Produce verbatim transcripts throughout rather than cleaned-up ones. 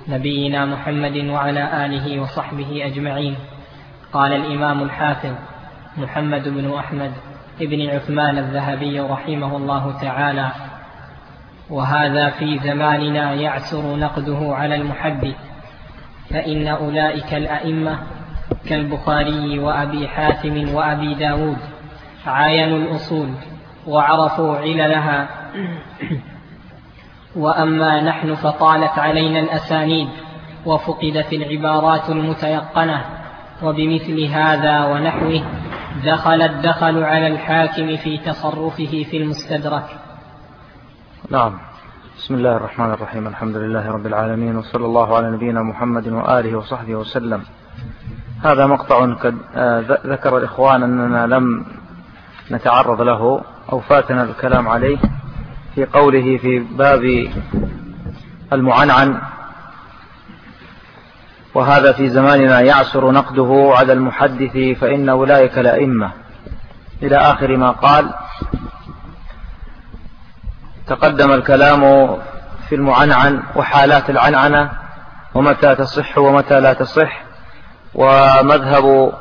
نبينا محمد وعلى آله وصحبه أجمعين. قال الإمام الحافظ محمد بن أحمد ابن عثمان الذهبي رحمه الله تعالى: وهذا في زماننا يعسر نقده على المحدث، فإن أولئك الأئمة كالبخاري وأبي حاتم وأبي داود عاينوا الأصول وعرفوا عللها، وأما نحن فطالت علينا الأسانيد وفقدت العبارات المتيقنة، وبمثل هذا ونحوه دخل الدخل على الحاكم في تصرفه في المستدرك. نعم. بسم الله الرحمن الرحيم. الحمد لله رب العالمين، وصلى الله على نبينا محمد وآله وصحبه وسلم. هذا مقطع قد ذكر الإخوان أننا لم نتعرض له أو فاتنا الكلام عليه، في قوله في باب المعنعن: وهذا في زماننا يعسر نقده على المحدث فإن أولئك الأئمة، إلى آخر ما قال. تقدم الكلام في المعنعن وحالات العنعنة ومتى تصح ومتى لا تصح، ومذهب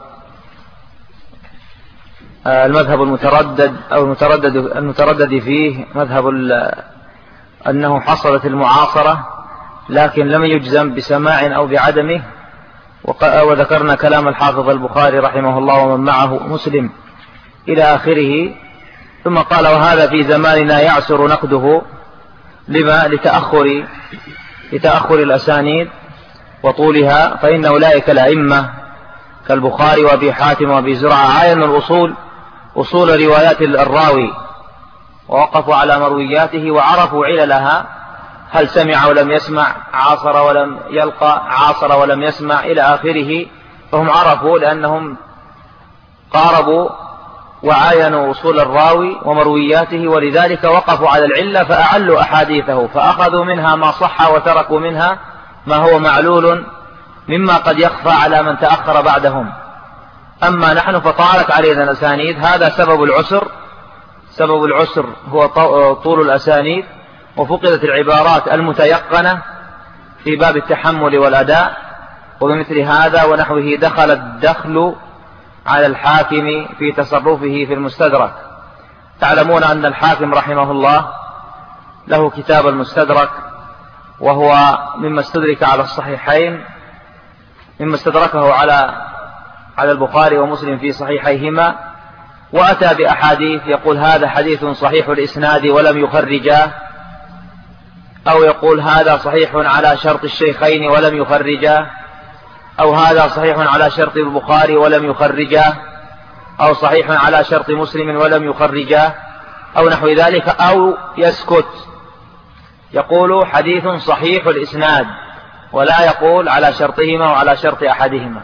المذهب المتردد أو المتردد, المتردد فيه مذهب أنه حصلت المعاصرة لكن لم يجزم بسماع أو بعدمه، وذكرنا كلام الحافظ البخاري رحمه الله ومن معه مسلم إلى آخره. ثم قال: وهذا في زماننا يعسر نقده. لما؟ لتأخر لتأخر الأسانيد وطولها، فإن أولئك الأئمة كالبخاري وأبي حاتم وأبي زرعة عاينوا الأصول أصول روايات الراوي، ووقفوا على مروياته وعرفوا عللها: هل سمع ولم يسمع، عاصر ولم يلقى، عاصر ولم يسمع، إلى آخره. فهم عرفوا لأنهم قاربوا وعاينوا أصول الراوي ومروياته، ولذلك وقفوا على العلة فأعلوا أحاديثه، فأخذوا منها ما صح وتركوا منها ما هو معلول مما قد يخفى على من تأخر بعدهم. أما نحن فطالت علينا الأسانيد، هذا سبب العسر. سبب العسر هو طول الأسانيد وفقدت العبارات المتيقنة في باب التحمل والأداء، وبمثل هذا ونحوه دخل الدخل على الحاكم في تصرفه في المستدرك. تعلمون أن الحاكم رحمه الله له كتاب المستدرك، وهو مما استدرك على الصحيحين، مما استدركه على على البخاري ومسلم في صحيحيهما، وأتى بأحاديث يقول: هذا حديث صحيح الإسناد ولم يخرجاه، أو يقول: هذا صحيح على شرط الشيخين ولم يخرجاه، أو هذا صحيح على شرط البخاري ولم يخرجاه، أو صحيح على شرط مسلم ولم يخرجاه، أو نحو ذلك، أو يسكت يقول حديث صحيح الإسناد ولا يقول على شرطهما وعلى شرط أحدهما.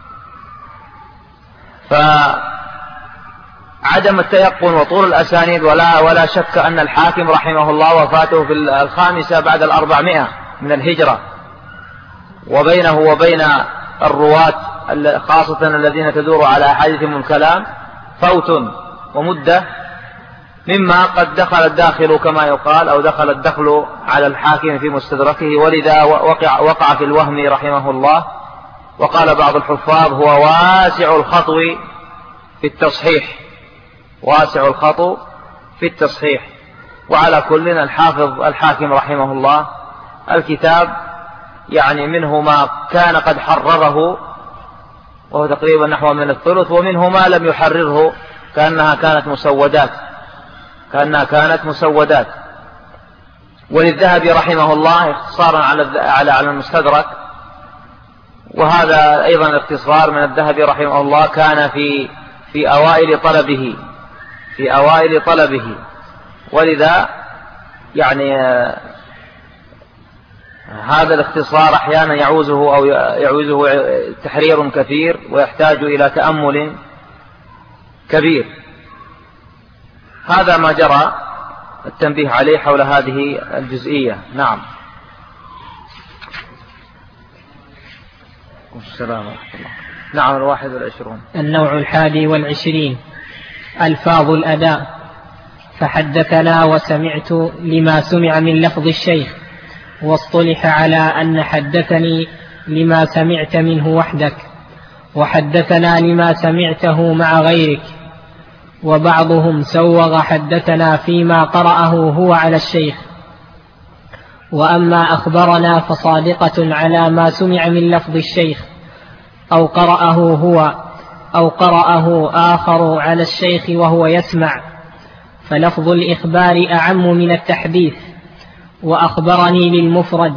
فعدم التيقن وطول الأسانيد، ولا, ولا شك أن الحاكم رحمه الله وفاته في الخامسة بعد الأربعمائة من الهجرة، وبينه وبين الرواة خاصة الذين تدور على أحاديثهم الكلام فوت ومدة، مما قد دخل الداخل كما يقال، أو دخل الدخل على الحاكم في مستدركه، ولذا وقع, وقع في الوهم رحمه الله. وقال بعض الحفاظ: هو واسع الخطو في التصحيح، واسع الخطو في التصحيح. وعلى كل الحافظ الحاكم رحمه الله الكتاب يعني منه ما كان قد حرره وهو تقريبا نحو من الثلث، ومنه ما لم يحرره كأنها كانت مسودات كأنها كانت مسودات. وللذهبي رحمه الله اختصارا على على على المستدرك، وهذا أيضا اختصار من الذهبي رحمه الله، كان في في أوائل طلبه في أوائل طلبه ولذا يعني هذا الاختصار أحيانا يعوزه أو يعوزه تحرير كثير ويحتاج إلى تأمل كبير. هذا ما جرى التنبيه عليه حول هذه الجزئية. نعم. السلام ورحمة الله. نعم. الواحد والعشرون. النوع الحادي والعشرين: ألفاظ الأداء. فحدثنا وسمعت لما سمع من لفظ الشيخ، واصطلح على أن حدثني لما سمعت منه وحدك، وحدثنا لما سمعته مع غيرك، وبعضهم سوغ حدثنا فيما قرأه هو على الشيخ. وأما أخبرنا فصادقة على ما سمع من لفظ الشيخ أو قرأه هو أو قرأه آخر على الشيخ وهو يسمع، فلفظ الإخبار أعم من التحديث. وأخبرني للمفرد.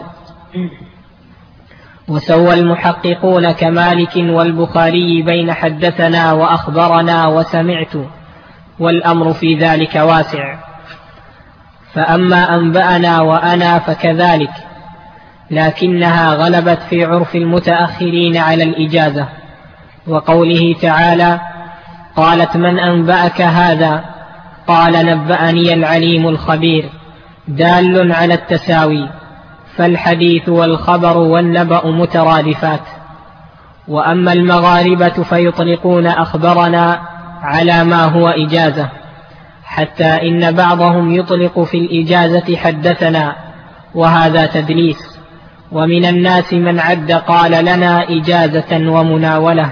وسوى المحققون كمالك والبخاري بين حدثنا وأخبرنا وسمعت، والأمر في ذلك واسع. فأما أنبأنا وأنا فكذلك، لكنها غلبت في عرف المتأخرين على الإجازة. وقوله تعالى: قالت من أنبأك هذا؟ قال نبأني العليم الخبير، دال على التساوي، فالحديث والخبر والنبأ مترادفات. وأما المغاربة فيطلقون أخبرنا على ما هو إجازة، حتى إن بعضهم يطلق في الإجازة حدثنا، وهذا تدليس. ومن الناس من عد قال لنا إجازة ومناولة.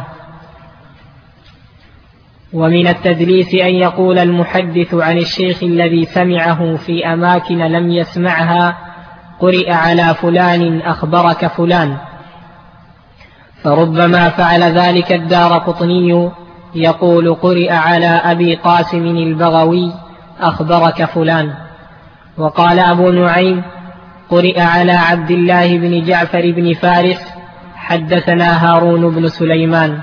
ومن التدليس أن يقول المحدث عن الشيخ الذي سمعه في أماكن لم يسمعها: قرئ على فلان أخبرك فلان. فربما فعل ذلك الدارقطني، يقول: قرئ على أبي قاسم البغوي أخبرك فلان. وقال أبو نعيم: قرئ على عبد الله بن جعفر بن فارس حدثنا هارون بن سليمان.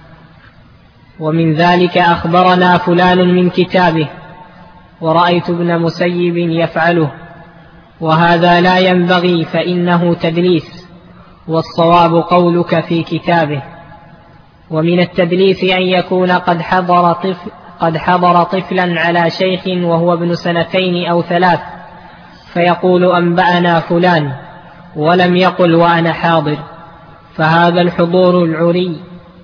ومن ذلك أخبرنا فلان من كتابه، ورأيت ابن مسيب يفعله، وهذا لا ينبغي فإنه تدليس، والصواب قولك في كتابه. ومن التدليس أن يكون قد حضر طفل قد حضر طفلا على شيخ وهو ابن سنتين أو ثلاث، فيقول أنبأنا فلان ولم يقل وأنا حاضر، فهذا الحضور العري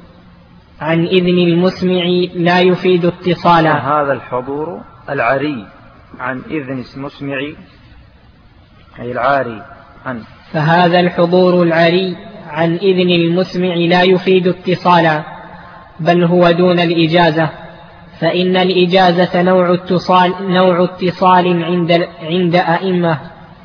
عن إذن المسمع لا يفيد اتصالا. هذا الحضور العري عن إذن المسمع أي العاري عن فهذا الحضور العري عن إذن المسمع لا يفيد اتصالا، بل هو دون الإجازة، فإن الإجازة نوع اتصال, نوع اتصال عند, عند أئمة.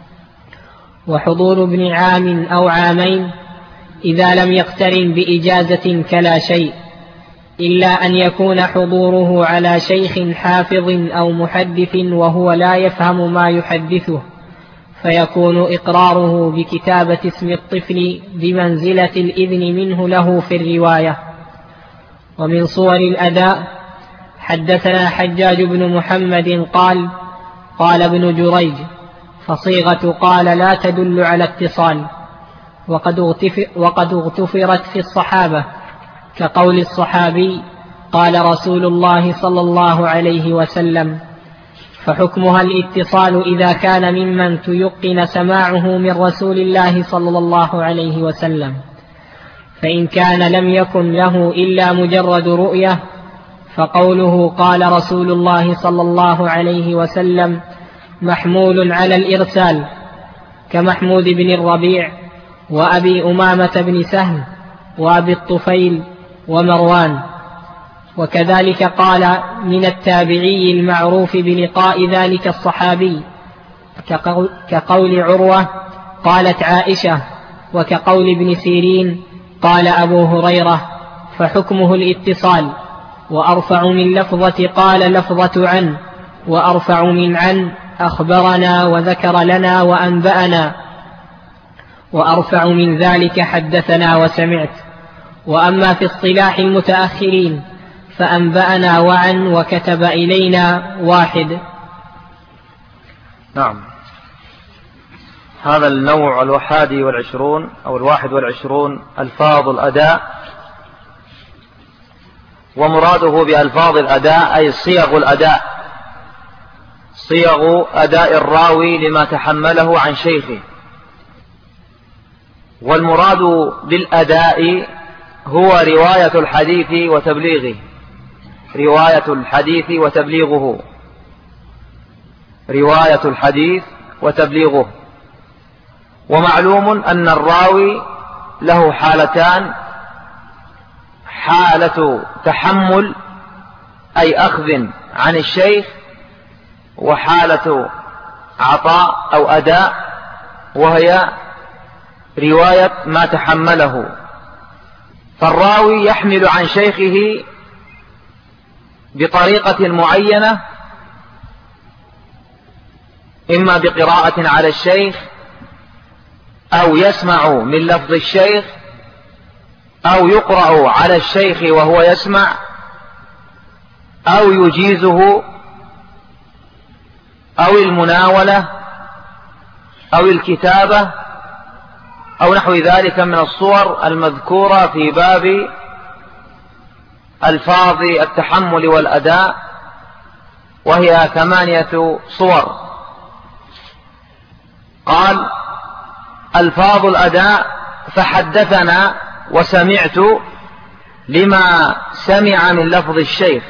وحضور ابن عام أو عامين إذا لم يقترن بإجازة كلا شيء، إلا أن يكون حضوره على شيخ حافظ أو محدث وهو لا يفهم ما يحدثه، فيكون إقراره بكتابة اسم الطفل بمنزلة الإذن منه له في الرواية. ومن صور الأداء: حدثنا حجاج بن محمد قال قال ابن جريج، فصيغة قال لا تدل على اتصال، وقد اغتفر وقد اغتفرت في الصحابة، كقول الصحابي قال رسول الله صلى الله عليه وسلم، فحكمها الاتصال إذا كان ممن تيقن سماعه من رسول الله صلى الله عليه وسلم. فإن كان لم يكن له إلا مجرد رؤية، فقوله قال رسول الله صلى الله عليه وسلم محمول على الإرسال، كمحمود بن الربيع وأبي أمامة بن سهل وأبي الطفيل ومروان. وكذلك قال من التابعي المعروف بلقاء ذلك الصحابي، كقول عروة قالت عائشة، وكقول ابن سيرين قال أبو هريرة، فحكمه الاتصال، وأرفع من لفظة قال لفظة عن، وأرفع من عن أخبرنا وذكر لنا وأنبأنا، وأرفع من ذلك حدثنا وسمعت. وأما في اصطلاح المتأخرين فأنبأنا وعن وكتب إلينا واحد. نعم. هذا النوع الوحادي والعشرون أو الواحد والعشرون ألفاظ الأداء، ومراده بألفاظ الأداء أي صيغ الأداء، صيغ أداء الراوي لما تحمله عن شيخه. والمراد بالأداء هو رواية الحديث وتبليغه، رواية الحديث وتبليغه، رواية الحديث وتبليغه. ومعلوم أن الراوي له حالتان: حالة تحمل أي أخذ عن الشيخ، وحالة عطاء أو أداء وهي رواية ما تحمله. فالراوي يحمل عن شيخه بطريقة معينة، إما بقراءة على الشيخ، أو يسمع من لفظ الشيخ، أو يقرأ على الشيخ وهو يسمع، أو يجيزه، أو المناولة، أو الكتابة، أو نحو ذلك من الصور المذكورة في باب ألفاظ التحمل والأداء، وهي ثمانية صور. قال: ألفاظ الأداء: فحدثنا وسمعت لما سمع من لفظ الشيخ.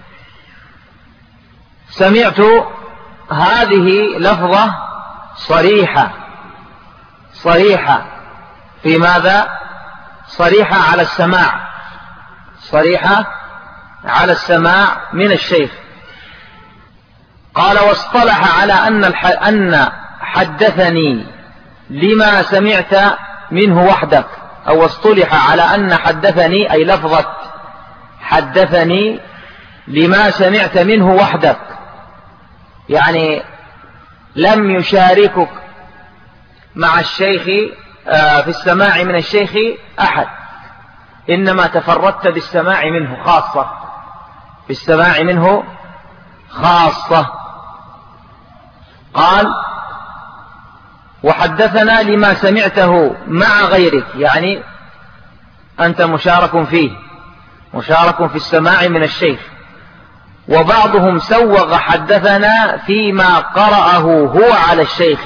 سمعت هذه لفظة صريحة صريحة في ماذا؟ صريحة على السماع، صريحة على السماع من الشيخ. قال: واصطلح على أن أن حدثني لما سمعت منه وحدك، أو اصطلح على أن حدثني أي لفظة حدثني لما سمعت منه وحدك، يعني لم يشاركك مع الشيخ في السماع من الشيخ أحد، إنما تفردت بالسماع منه خاصة، بالسماع منه خاصة. قال: وحدثنا لما سمعته مع غيرك، يعني أنت مشارك فيه، مشارك في السماع من الشيخ. وبعضهم سوغ حدثنا فيما قرأه هو على الشيخ،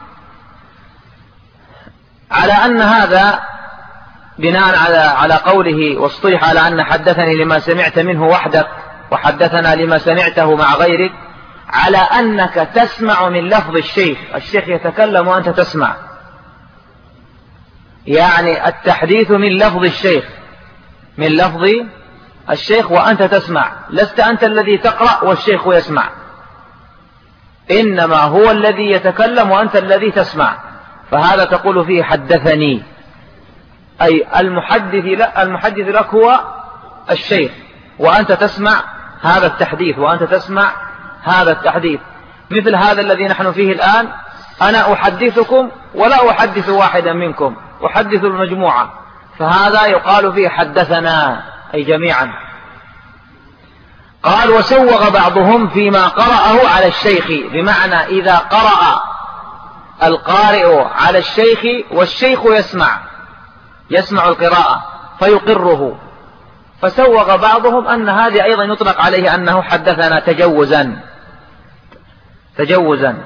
على أن هذا بناء على على قوله: واصطلح على أن حدثني لما سمعت منه وحدك، وحدثنا لما سمعته مع غيرك، على أنك تسمع من لفظ الشيخ، الشيخ يتكلم وأنت تسمع، يعني التحديث من لفظ الشيخ، من لفظ الشيخ وأنت تسمع، لست أنت الذي تقرأ والشيخ يسمع، إنما هو الذي يتكلم وأنت الذي تسمع. فهذا تقول فيه حدثني، أي المحدث لا المحدث لك هو الشيخ، وأنت تسمع هذا التحديث، وأنت تسمع هذا التحديث. مثل هذا الذي نحن فيه الآن، أنا أحدثكم ولا أحدث واحدا منكم، أحدث المجموعة، فهذا يقال فيه حدثنا، أي جميعا. قال: وسوغ بعضهم فيما قرأه على الشيخ، بمعنى إذا قرأ القارئ على الشيخ والشيخ يسمع يسمع القراءة فيقره، فسوغ بعضهم أن هذا أيضا يطلق عليه أنه حدثنا تجوزا تجوزا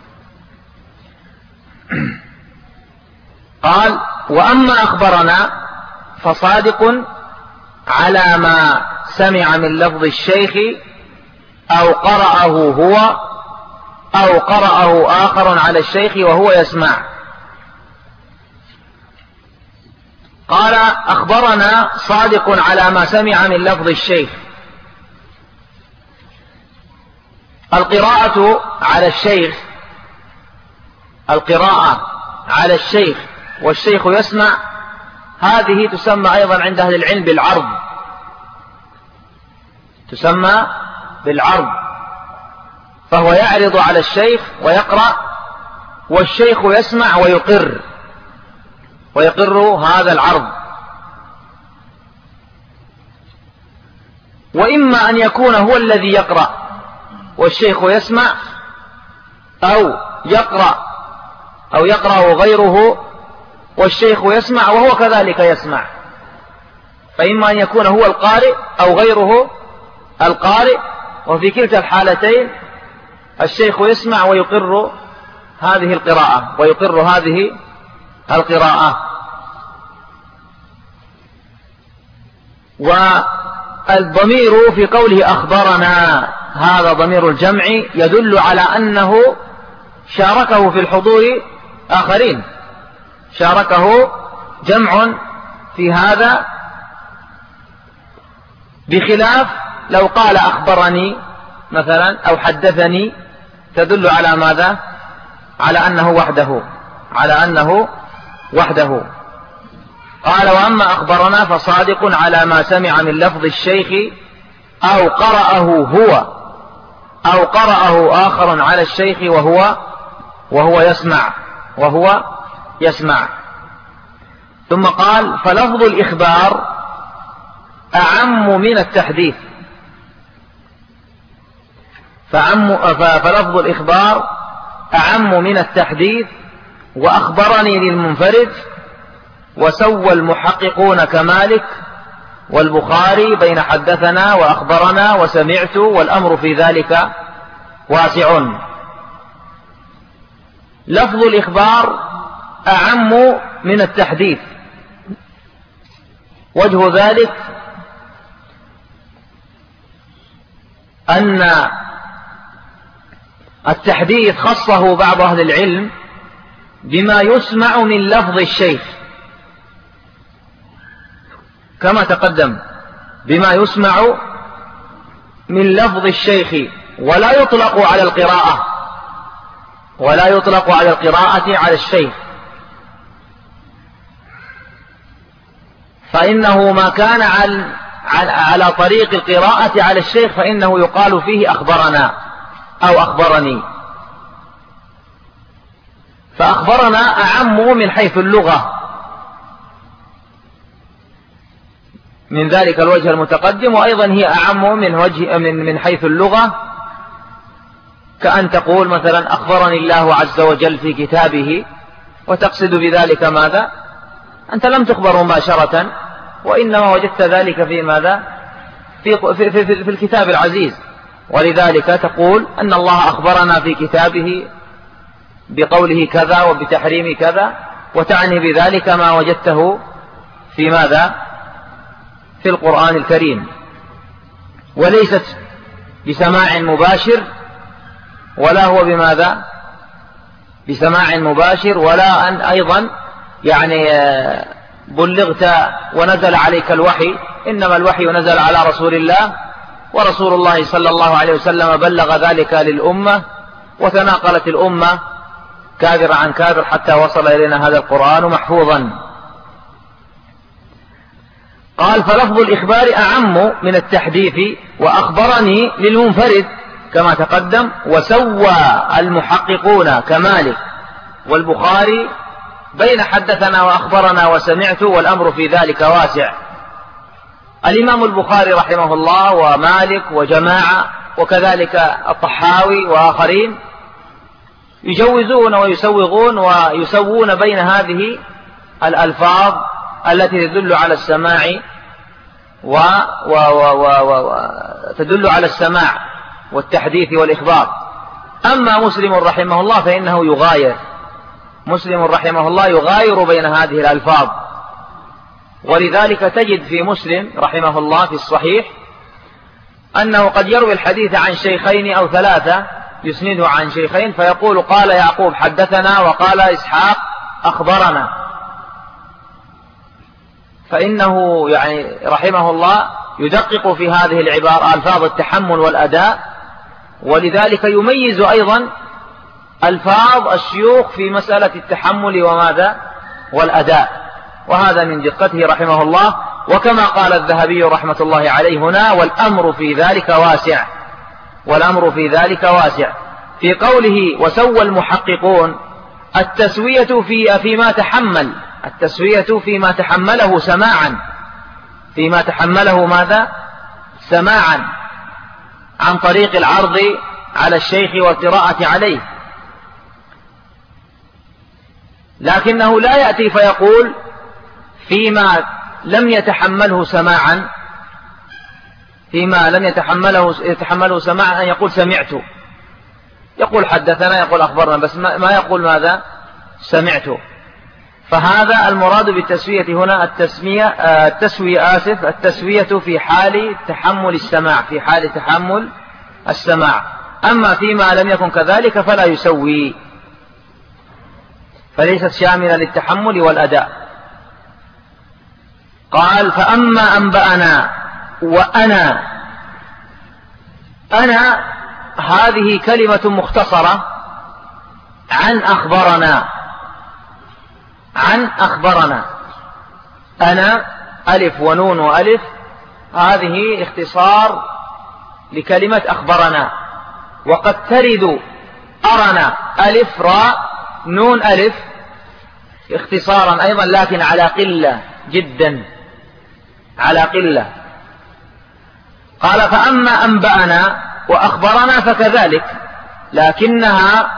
قال: وأما أخبرنا فصادق على ما سمع من لفظ الشيخ، أو قرأه هو، أو قرأه آخر على الشيخ وهو يسمع. قال: أخبرنا صادق على ما سمع من لفظ الشيخ. القراءة على الشيخ القراءة على الشيخ والشيخ يسمع، هذه تسمى أيضا عند أهل العلم بالعرض، تسمى بالعرض، فهو يعرض على الشيخ ويقرأ، والشيخ يسمع ويقر ويقر هذا العرض. وإما أن يكون هو الذي يقرأ والشيخ يسمع، أو يقرأ أو يقرأ غيره والشيخ يسمع وهو كذلك يسمع، فإما أن يكون هو القارئ أو غيره القارئ، وفي كلتا الحالتين الشيخ يسمع ويقر هذه القراءة ويقر هذه القراءة. والضمير في قوله أخبرنا، هذا ضمير الجمع يدل على أنه شاركه في الحضور آخرين، شاركه جمع في هذا، بخلاف لو قال أخبرني مثلا أو حدثني، تدل على ماذا؟ على أنه وحده، على أنه وحده. قال: وأما أخبرنا فصادق على ما سمع من لفظ الشيخ أو قرأه هو أو قرأه آخر على الشيخ وهو وهو يسمع وهو يسمع. ثم قال: فلفظ الإخبار أعم من التحديث، فعم فلفظ الإخبار أعم من التحديث. وأخبرني للمنفرد، وسوى المحققون كمالك والبخاري بين حدثنا وأخبرنا وسمعت، والأمر في ذلك واسع. لفظ الإخبار أعم من التحديث. وجه ذلك أن التحديث خصه بعض أهل العلم بما يسمع من لفظ الشيخ، كما تقدم، بما يسمع من لفظ الشيخ، ولا يطلق على القراءة ولا يطلق على القراءة على الشيخ، فإنه ما كان على على طريق القراءة على الشيخ فإنه يقال فيه أخبرنا أو أخبرني. فأخبرنا أعم من حيث اللغة من ذلك الوجه المتقدم، وأيضا هي أعم من وجه من من حيث اللغة، كأن تقول مثلا: أخبرني الله عز وجل في كتابه، وتقصد بذلك ماذا؟ أنت لم تخبر مباشرة، وإنما وجدت ذلك في ماذا؟ في, في, في, في الكتاب العزيز، ولذلك تقول أن الله أخبرنا في كتابه بقوله كذا وبتحريم كذا، وتعني بذلك ما وجدته في ماذا؟ في القرآن الكريم، وليست بسماع مباشر، ولا هو بماذا؟ بسماع مباشر، ولا أن أيضا يعني بلغت ونزل عليك الوحي، إنما الوحي نزل على رسول الله، ورسول الله صلى الله عليه وسلم بلغ ذلك للأمة، وتناقلت الأمة كابر عن كابر حتى وصل إلينا هذا القرآن محفوظا. قال: فلفظ الإخبار أعم من التحديث. وأخبرني للمنفرد كما تقدم، وسوى المحققون كمالك والبخاري بين حدثنا وأخبرنا وسمعت، والأمر في ذلك واسع. الإمام البخاري رحمه الله ومالك وجماعة، وكذلك الطحاوي وآخرين، يجوزون ويسوغون ويسوون بين هذه الألفاظ التي تدل على السماع و... و... و... و... و... تدل على السماع والتحديث والإخبار. أما مسلم رحمه الله فإنه يغاير، مسلم رحمه الله يغاير بين هذه الألفاظ، ولذلك تجد في مسلم رحمه الله في الصحيح أنه قد يروي الحديث عن شيخين أو ثلاثة، يسنده عن شيخين، فيقول: قال يعقوب حدثنا، وقال إسحاق أخبرنا. فإنه يعني رحمه الله يدقق في هذه العبارة ألفاظ التحمل والأداء، ولذلك يميز أيضا ألفاظ الشيوخ في مسألة التحمل وماذا؟ والأداء، وهذا من دقته رحمه الله. وكما قال الذهبي رحمة الله عليه هنا: والأمر في ذلك واسع، والأمر في ذلك واسع. في قوله: وسوى المحققون، التسوية في فيما تحمل، التسوية فيما تحمله سماعا، فيما تحمله ماذا؟ سماعا، عن طريق العرض على الشيخ والقراءة عليه. لكنه لا يأتي فيقول فيما لم يتحمله سماعا، فيما لم يتحمله يتحمله سماعا أن يقول سمعت، يقول حدثنا، يقول أخبرنا، بس ما يقول ماذا؟ سمعت. فهذا المراد بالتسوية هنا التسمية التسوية آسف التسوية في حال تحمل السماع، في حال تحمل السماع. أما فيما لم يكن كذلك فلا يسوي. فليست شاملة للتحمل والأداء. قال فأما أنبأنا وأنا، أنا هذه كلمة مختصرة عن أخبرنا، عن أخبرنا. أنا ألف ونون وألف، هذه اختصار لكلمة أخبرنا. وقد ترد أرنا ألف راء نون ألف اختصارا أيضا، لكن على قلة جدا، على قلة. قال فأما أنبأنا وأخبرنا فكذلك، لكنها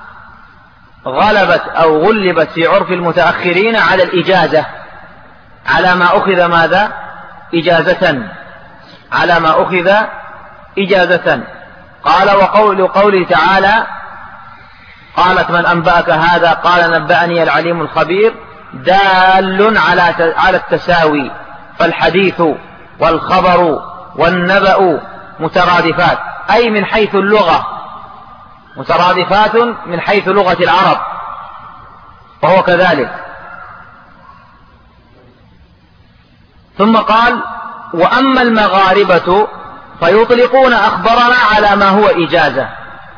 غلبت أو غلبت في عرف المتأخرين على الإجازة، على ما أخذ ماذا؟ إجازة، على ما أخذ إجازة. قال وقول قوله تعالى قالت من أنبأك هذا قال نبأني العليم الخبير، دال على على التساوي، فالحديث والخبر والنبأ مترادفات، أي من حيث اللغة، مترادفات من حيث لغة العرب، وهو كذلك. ثم قال وأما المغاربة فيطلقون أخبرنا على ما هو إجازة،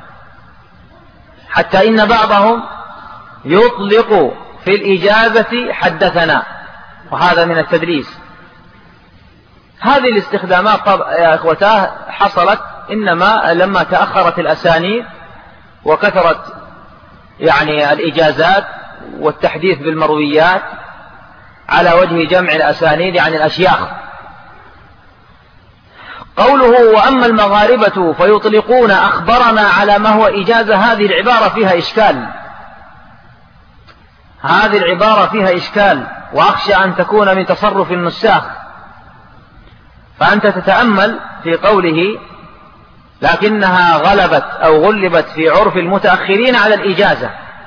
حتى إن بعضهم يطلق في الإجازة حدثنا، وهذا من التدليس. هذه الاستخدامات يا إخوتاه حصلت إنما لما تأخرت الأسانيد وكثرت يعني الإجازات والتحديث بالمرويات على وجه جمع الأسانيد عن الأشياخ. قوله وأما المغاربة فيطلقون أخبرنا على ما هو إجازة، هذه العبارة فيها إشكال، هذه العبارة فيها إشكال، وأخشى أن تكون من تصرف النساخ. فأنت تتأمل في قوله لكنها غلبت أو غلبت في عرف المتأخرين على الإجازة،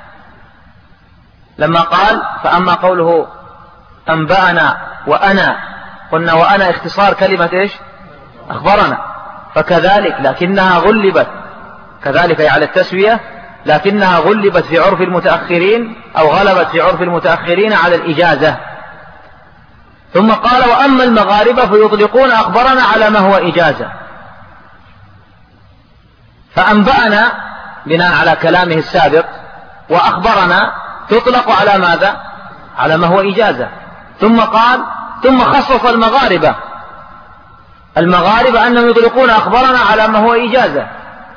لما قال فأما قوله أنبأنا وأنا، قلنا وأنا اختصار كلمة إيش؟ أخبرنا. فكذلك لكنها غلبت كذلك على التسوية، لكنها غلبت في عرف المتأخرين أو غلبت في عرف المتأخرين على الإجازة. ثم قال وأما المغاربة فيطلقون أخبرنا على ما هو إجازة. فأنبأنا بناء على كلامه السابق، وأخبرنا تطلق على ماذا؟ على ما هو إجازة. ثم قال ثم خصص المغاربة، المغاربة أنهم يطلقون أخبرنا على ما هو إجازة،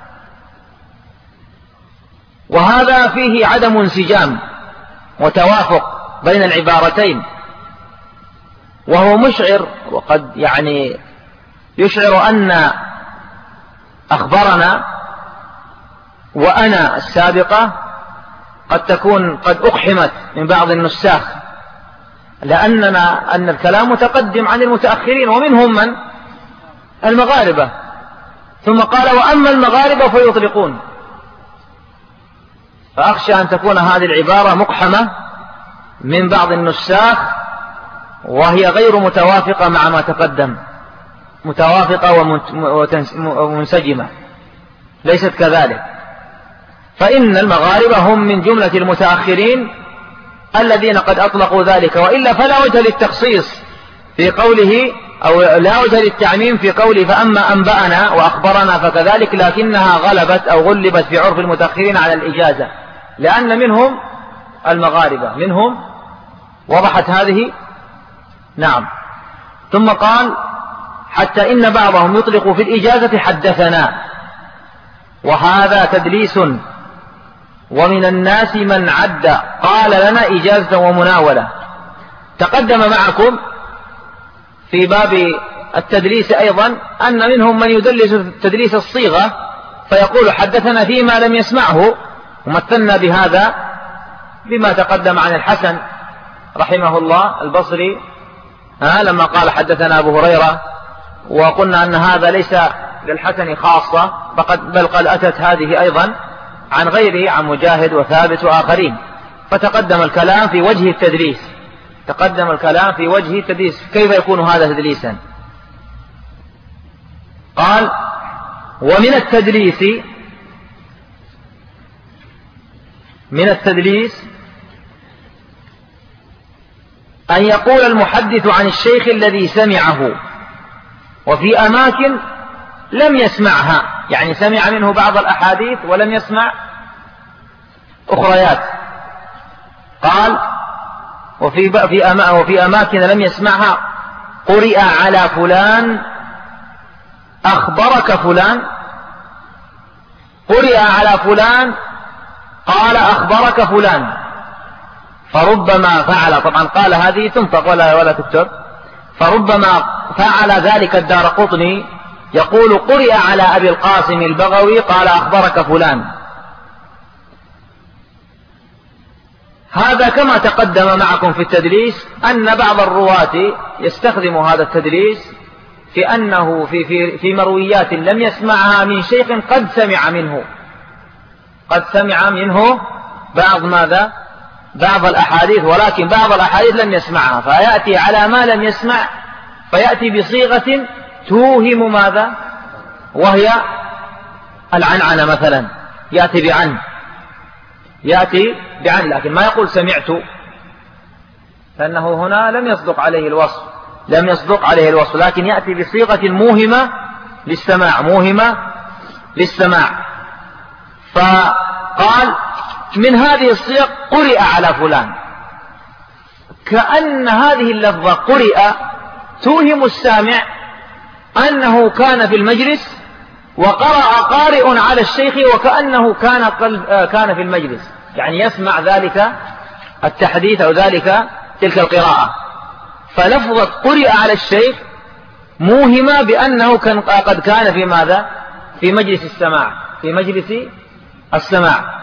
وهذا فيه عدم انسجام وتوافق بين العبارتين، وهو مشعر، وقد يعني يشعر أن أخبرنا وأنا السابقة قد تكون قد أقحمت من بعض النساخ، لأننا أن الكلام متقدم عن المتأخرين ومنهم من المغاربة. ثم قال وأما المغاربة فيطلقون، فأخشى أن تكون هذه العبارة مقحمة من بعض النساخ وهي غير متوافقة مع ما تقدم، متوافقة ومنسجمة، ليست كذلك. فإن المغاربة هم من جملة المتأخرين الذين قد أطلقوا ذلك، وإلا فلا وجه للتخصيص في قوله أو لا وجه للتعميم في قوله فأما أنبأنا وأخبرنا فكذلك، لكنها غلبت أو غلبت في عرف المتأخرين على الإجازة، لأن منهم المغاربة، منهم. وضحت هذه؟ نعم. ثم قال حتى إن بعضهم يطلق في الإجازة حدثنا، وهذا تدليس، ومن الناس من عد قال لنا إجازة ومناولة. تقدم معكم في باب التدليس أيضا أن منهم من يدلس تدليس الصيغة فيقول حدثنا فيما لم يسمعه، ومثلنا بهذا بما تقدم عن الحسن رحمه الله البصري ها لما قال حدثنا أبو هريرة، وقلنا أن هذا ليس للحسن خاصة، بل قد أتت هذه أيضا عن غيره، عن مجاهد وثابت وآخرين. فتقدم الكلام في وجه التدليس، تقدم الكلام في وجه التدليس، كيف يكون هذا تدليسا؟ قال ومن التدليس، من التدليس أن يقول المحدث عن الشيخ الذي سمعه، وفي أماكن لم يسمعها، يعني سمع منه بعض الأحاديث ولم يسمع أخريات. قال وفي في وفي أماكن لم يسمعها قرئ على فلان أخبرك فلان، قرئ على فلان قال أخبرك فلان. فربما فعل، طبعا قال هذه تنطق ولا ولا تكتب، فربما فعل ذلك الدارقطني يقول قرئ على أبي القاسم البغوي قال أخبرك فلان. هذا كما تقدم معكم في التدليس أن بعض الرواة يستخدم هذا التدليس في أنه في, في, في مرويات لم يسمعها من شيخ قد سمع منه، قد سمع منه بعض ماذا؟ بعض الأحاديث، ولكن بعض الأحاديث لم يسمعها، فيأتي على ما لم يسمع فيأتي بصيغة توهم ماذا؟ وهي العنعنة مثلا، يأتي بعن يأتي بعن لكن ما يقول سمعت، لأنه هنا لم يصدق عليه الوصف لم يصدق عليه الوصف لكن يأتي بصيغة موهمة للسماع موهمة للسماع. فقال من هذه الصيغ قرئ على فلان، كأن هذه اللفظة قرئ توهم السامع أنه كان في المجلس وقرأ قارئ على الشيخ وكأنه كان, قلب كان في المجلس، يعني يسمع ذلك التحديث أو ذلك تلك القراءة. فلفظة قرئ على الشيخ موهمة بأنه كان قد كان في ماذا؟ في مجلس السماع في مجلس السماع.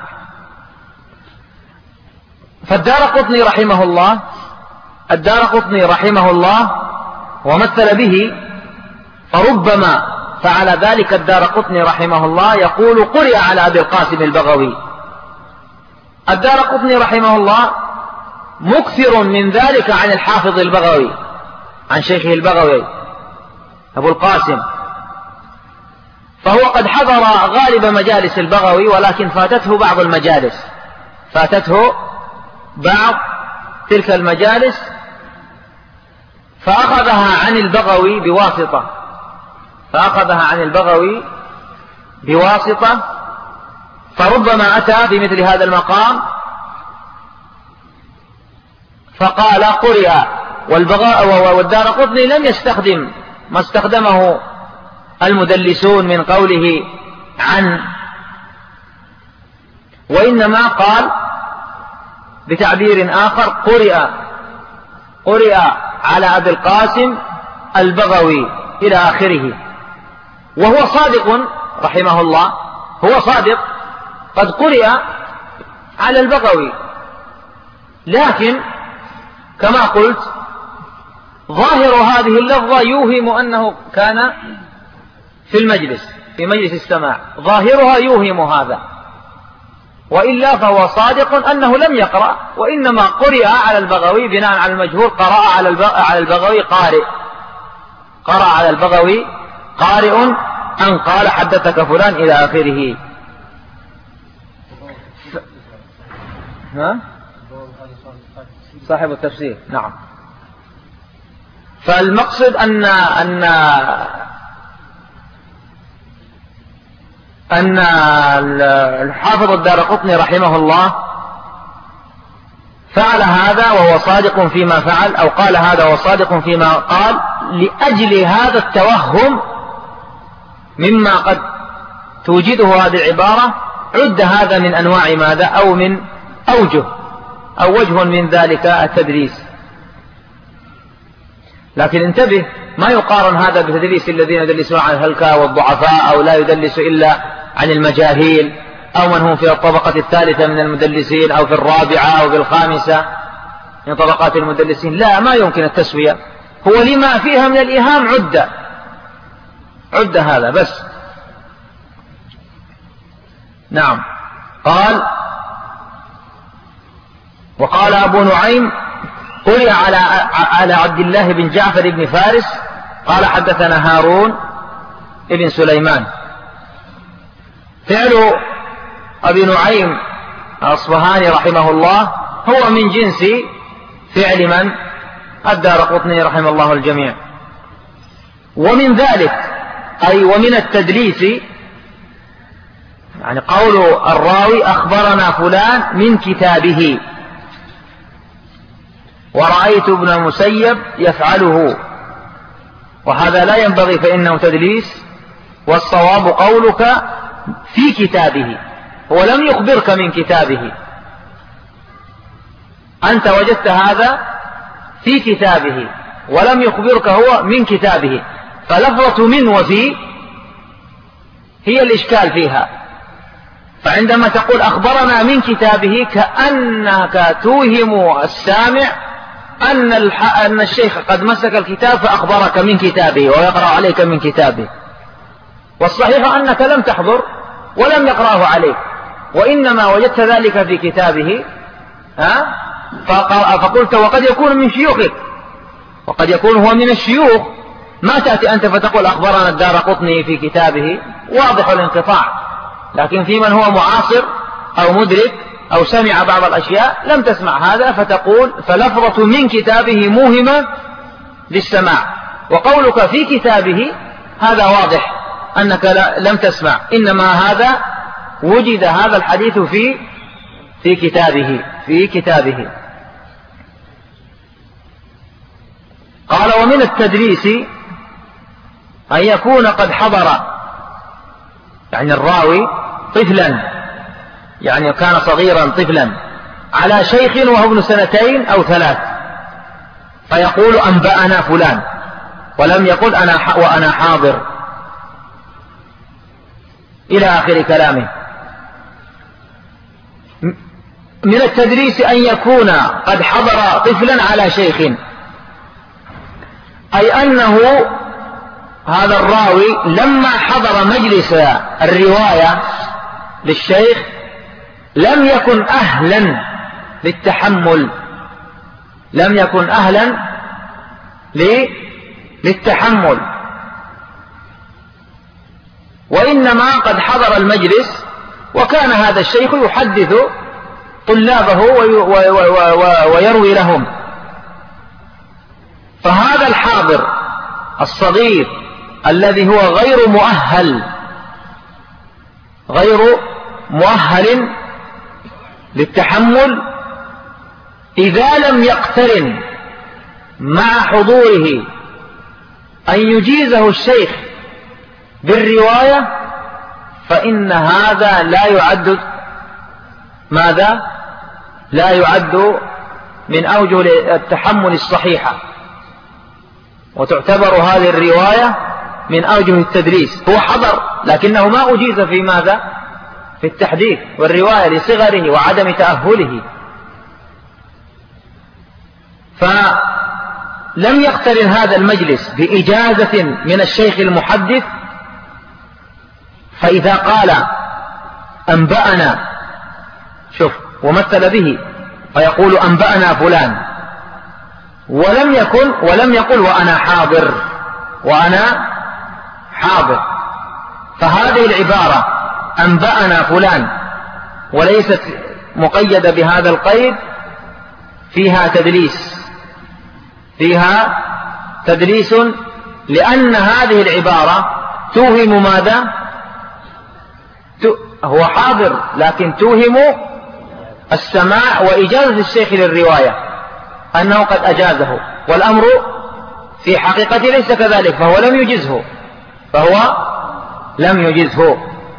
فالدارقطني رحمه الله الدارقطني رحمه الله ومثل به، فربما فعل ذلك الدارقطني رحمه الله يقول قرئ على أبي القاسم البغوي. الدارقطني رحمه الله مكثر من ذلك عن الحافظ البغوي، عن شيخه البغوي أبو القاسم، فهو قد حضر غالب مجالس البغوي ولكن فاتته بعض المجالس فاتته بعض تلك المجالس فأخذها عن البغوي بواسطة فأخذها عن البغوي بواسطة فربما أتى في مثل هذا المقام فقال قرئ. والدارقطني لم يستخدم ما استخدمه المدلسون من قوله عن، وإنما قال بتعبير آخر قرئ قرئ على أبي القاسم البغوي إلى آخره. وهو صادق رحمه الله، هو صادق قد قرئ على البغوي، لكن كما قلت ظاهر هذه اللفظة يوهم أنه كان في المجلس في مجلس السماع، ظاهرها يوهم هذا، وإلا فهو صادق أنه لم يقرأ، وإنما قرئ على البغوي بناء على المجهول، قرأ على البغوي قارئ قرأ على البغوي قارئ أن قال حدثك فلان إلى آخره. ف... ها؟ صاحب التفسير نعم. فالمقصد أن أن أن الحافظ الدارقطني رحمه الله فعل هذا وهو صادق فيما فعل، أو قال هذا وهو صادق فيما قال، لأجل هذا التوهم مما قد توجده هذه العبارة عد هذا من أنواع ماذا؟ أو من أوجه أو وجه من ذلك التدريس. لكن انتبه، ما يقارن هذا بتدريس الذين يدلسون عن الهلكة والضعفاء، أو لا يدلس إلا عن المجاهيل، أو من هم في الطبقة الثالثة من المدلسين، أو في الرابعة أو في الخامسة من طبقات المدلسين. لا، ما يمكن التسوية، هو لما فيها من الإيهام عد عد هذا بس. نعم. قال وقال أبو نعيم قرئ على على عبد الله بن جعفر بن فارس قال حدثنا هارون ابن سليمان. فعل أبي نعيم الأصبهاني رحمه الله هو من جنس فعل من؟ الدارقطني رحمه الله الجميع. ومن ذلك أي ومن التدليس يعني قول الراوي أخبرنا فلان من كتابه، ورأيت ابن المسيب يفعله، وهذا لا ينبغي فإنه تدليس، والصواب قولك في كتابه، هو لم يخبرك من كتابه، أنت وجدت هذا في كتابه ولم يخبرك هو من كتابه، فلفظة من وفي هي الإشكال فيها. فعندما تقول أخبرنا من كتابه كأنك توهم السامع أن, أن الشيخ قد مسك الكتاب فأخبرك من كتابه ويقرأ عليك من كتابه، والصحيح أنك لم تحضر ولم يقرأه عليك، وإنما وجدت ذلك في كتابه ها؟ فقلت وقد يكون من شيوخك، وقد يكون هو من الشيوخ، ما تأتي أنت فتقول أخبرنا الدارقطني في كتابه، واضح الانقطاع. لكن في من هو معاصر أو مدرك أو سمع بعض الأشياء لم تسمع هذا، فتقول فلفظة من كتابه موهمة للسماع، وقولك في كتابه هذا واضح أنك لم تسمع، إنما هذا وجد هذا الحديث في في كتابه في كتابه. قال ومن التدليس أن يكون قد حضر يعني الراوي طفلا، يعني كان صغيرا طفلا على شيخ وهو ابن سنتين أو ثلاث، فيقول أنبأنا فلان ولم يقل أنا وأنا حاضر إلى آخر كلامه. من التدليس أن يكون قد حضر طفلا على شيخ، أي أنه هذا الراوي لما حضر مجلس الرواية للشيخ لم يكن أهلا للتحمل، لم يكن أهلا للتحمل، وإنما قد حضر المجلس وكان هذا الشيخ يحدث طلابه ويروي لهم، فهذا الحاضر الصغير الذي هو غير مؤهل غير مؤهل للتحمل إذا لم يقترن مع حضوره أن يجيزه الشيخ بالرواية، فإن هذا لا يعد ماذا؟ لا يعد من أوجه التحمل الصحيحة، وتعتبر هذه الرواية من أوجه التدليس. هو حضر لكنه ما أجيز في ماذا؟ في التحديث والرواية لصغره وعدم تأهله، فلم يقترن هذا المجلس بإجازة من الشيخ المحدث، فإذا قال أنبأنا شوف ومثل به فيقول أنبأنا فلان ولم يكن ولم يقل وأنا حاضر وأنا حاضر، فهذه العبارة أنبأنا فلان وليست مقيدة بهذا القيد فيها تدليس فيها تدليس لأن هذه العبارة توهم ماذا؟ هو حاضر لكن توهم السماع وإجازة الشيخ للرواية أنه قد أجازه، والأمر في حقيقته ليس كذلك، فهو لم يجزه فهو لم يجزه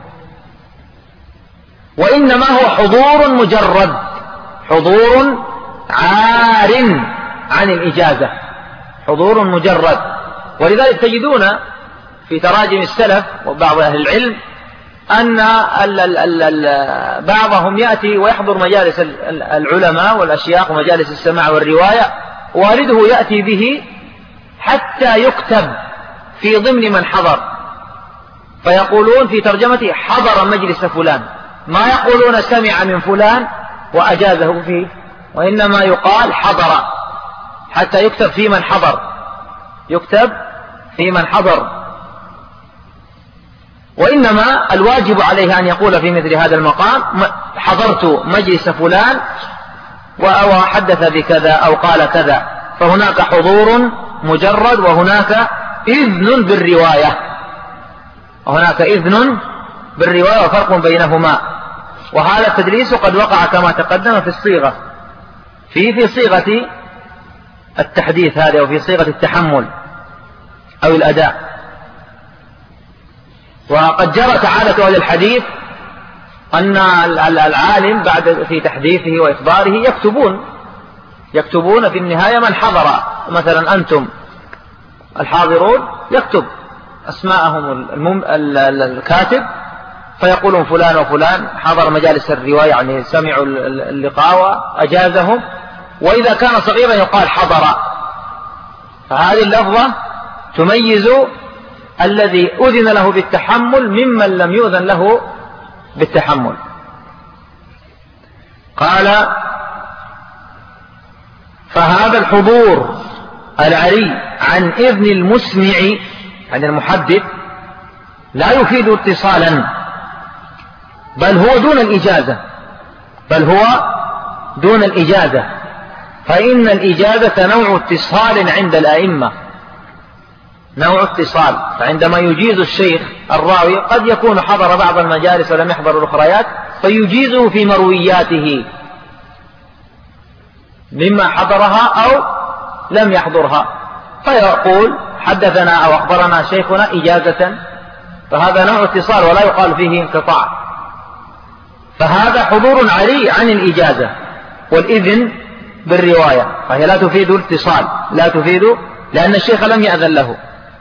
وإنما هو حضور مجرد، حضور عار عن الإجازة، حضور مجرد. ولذلك تجدون في تراجم السلف وبعض أهل العلم أن ال ال ال ال بعضهم يأتي ويحضر مجالس العلماء والأشياخ ومجالس السماع والرواية، والده يأتي به حتى يكتب في ضمن من حضر، فيقولون في ترجمته حضر مجلس فلان، ما يقولون سمع من فلان وأجازه فيه، وإنما يقال حضر حتى يكتب في من حضر، يكتب في من حضر. وإنما الواجب عليه أن يقول في مثل هذا المقام حضرت مجلس فلان وحدث بكذا أو قال كذا، فهناك حضور مجرد وهناك إذن بالرواية، وهناك إذن بالرواية وفرق بينهما. وهذا التدليس قد وقع كما تقدم في الصيغة في في صيغة التحديث هذه وفي صيغة التحمل أو الأداء. وقد جرت عادة أهل الحديث أن العالم بعد في تحديثه وإخباره يكتبون يكتبون في النهاية من حضر، مثلا أنتم الحاضرون يكتب أسماءهم الكاتب فيقولون فلان وفلان حضر مجالس الرواية، يعني سمعوا اللقاء وأجازهم، وإذا كان صغيرا يقال حضر. فهذه اللفظة تميز الذي أذن له بالتحمل ممن لم يؤذن له بالتحمل. قال فهذا الحضور العري عن إذن المسمع عن المحدث لا يفيد اتصالا، بل هو دون الإجازة بل هو دون الإجازة فإن الإجازة نوع اتصال عند الأئمة، نوع اتصال. فعندما يجيز الشيخ الراوي قد يكون حضر بعض المجالس ولم يحضر الأخريات فيجيزه في مروياته مما حضرها أو لم يحضرها، فيقول حدثنا أو أخبرنا شيخنا إجازة، فهذا نوع اتصال ولا يقال فيه انقطاع. فهذا حضور عري عن الإجازة والإذن بالرواية، فهي لا تفيد الاتصال، لا تفيد لأن الشيخ لم يأذن له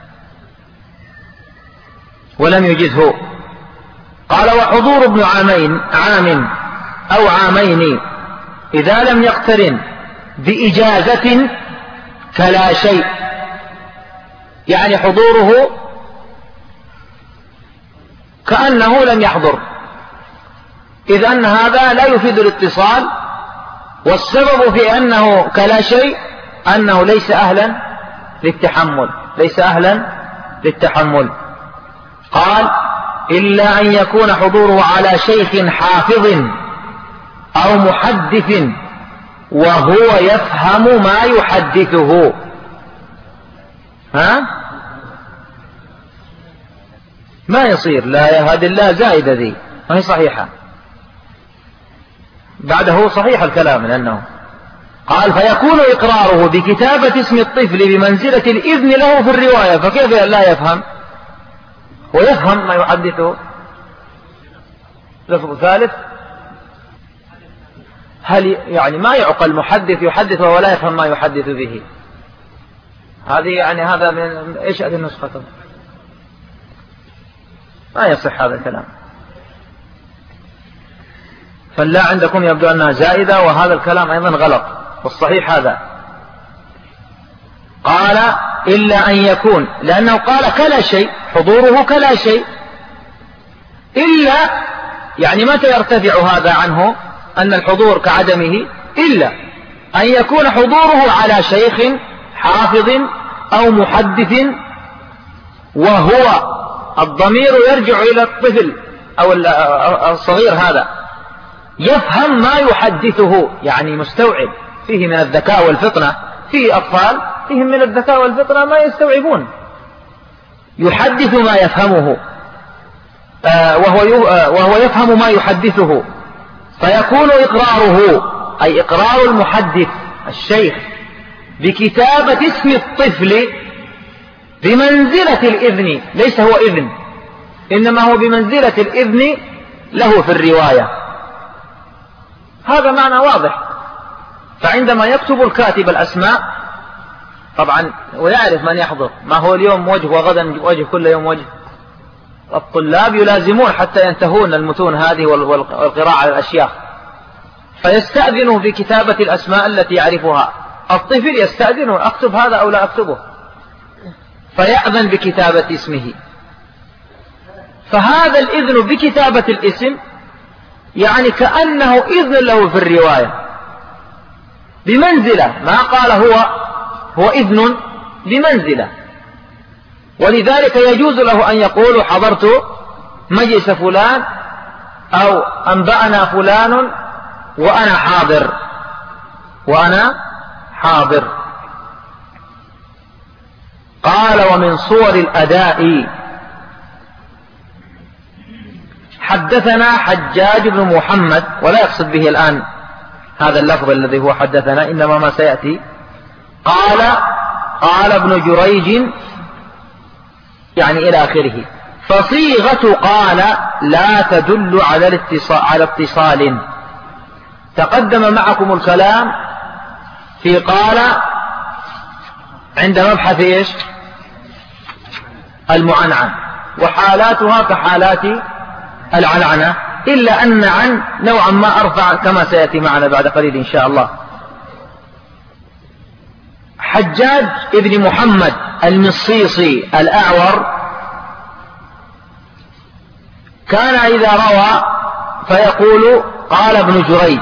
ولم يجزه. قال وحضور ابن عامين عام أو عامين إذا لم يقترن بإجازة فلا شيء، يعني حضوره كأنه لم يحضر، إذ أن هذا لا يفيد الاتصال، والسبب في أنه كلا شيء أنه ليس أهلا للتحمل ليس أهلا للتحمل. قال إلا أن يكون حضوره على شيخ حافظ أو محدث وهو يفهم ما يحدثه. ها ما يصير، لا هذه لا زائدة ذي ما هي صحيحة، بعده صحيح الكلام لأنه قال فيكون إقراره بكتابة اسم الطفل بمنزلة الإذن له في الرواية، فكيف لا يفهم ويفهم ما يحدثه؟ لفظ ثالث هل يعني ما يعقل محدث يحدث وهو لا يفهم ما يحدث به؟ هذه يعني هذا من إيش هذه النسخة؟ ما يصح هذا الكلام، فلا عندكم يبدو أنها زائدة وهذا الكلام أيضا غلط، والصحيح هذا. قال إلا أن يكون، لأنه قال كلا شيء حضوره كلا شيء، إلا يعني متى يرتفع هذا عنه أن الحضور كعدمه؟ إلا أن يكون حضوره على شيخ حافظ أو محدث، وهو الضمير يرجع إلى الطفل أو الصغير هذا يفهم ما يحدثه، يعني مستوعب، فيه من الذكاء والفطنة، فيه أطفال فيهم من الذكاء والفطنة ما يستوعبون، يحدث ما يفهمه آه وهو, آه وهو يفهم ما يحدثه، فيكون إقراره أي إقرار المحدث الشيخ بكتابة اسم الطفل بمنزلة الإذن، ليس هو إذن إنما هو بمنزلة الإذن له في الرواية، هذا معنى واضح. فعندما يكتب الكاتب الأسماء طبعا ويعرف من يحضر، ما هو اليوم وجه وغدا وجه كل يوم وجه، الطلاب يلازمون حتى ينتهون المتون هذه والقراءة على الأشياخ، فيستأذنوا في كتابة الأسماء التي يعرفها. الطفل يستأذن أكتب هذا أو لا أكتبه، فيأذن بكتابة اسمه، فهذا الإذن بكتابة الاسم يعني كأنه إذن له في الرواية بمنزلة، ما قال هو هو إذن بمنزلة. ولذلك يجوز له أن يقول حضرت مجلس فلان أو أنبأنا فلان وأنا حاضر وأنا حاضر قال ومن صور الأداء حدثنا حجاج بن محمد، ولا يقصد به الآن هذا اللفظ الذي هو حدثنا، إنما ما سيأتي. قال قال ابن جريج يعني إلى آخره. فصيغة قال لا تدل على الاتصال, على اتصال. تقدم معكم الكلام في قال عند مبحث إيش؟ المعنعن، وحالاتها كحالات العنعنة، إلا أن عن نوعا ما أرفع كما سيأتي معنا بعد قليل إن شاء الله. حجاج ابن محمد المصيصي الأعور كان إذا روى فيقول قال ابن جريج،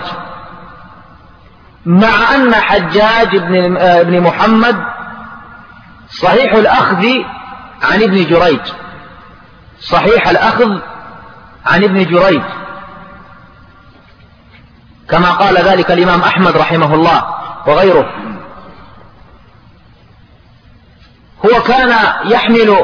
مع أن حجاج ابن محمد صحيح الأخذ عن ابن جريج، صحيح الأخذ عن ابن جريج كما قال ذلك الإمام أحمد رحمه الله وغيره. هو كان يحمل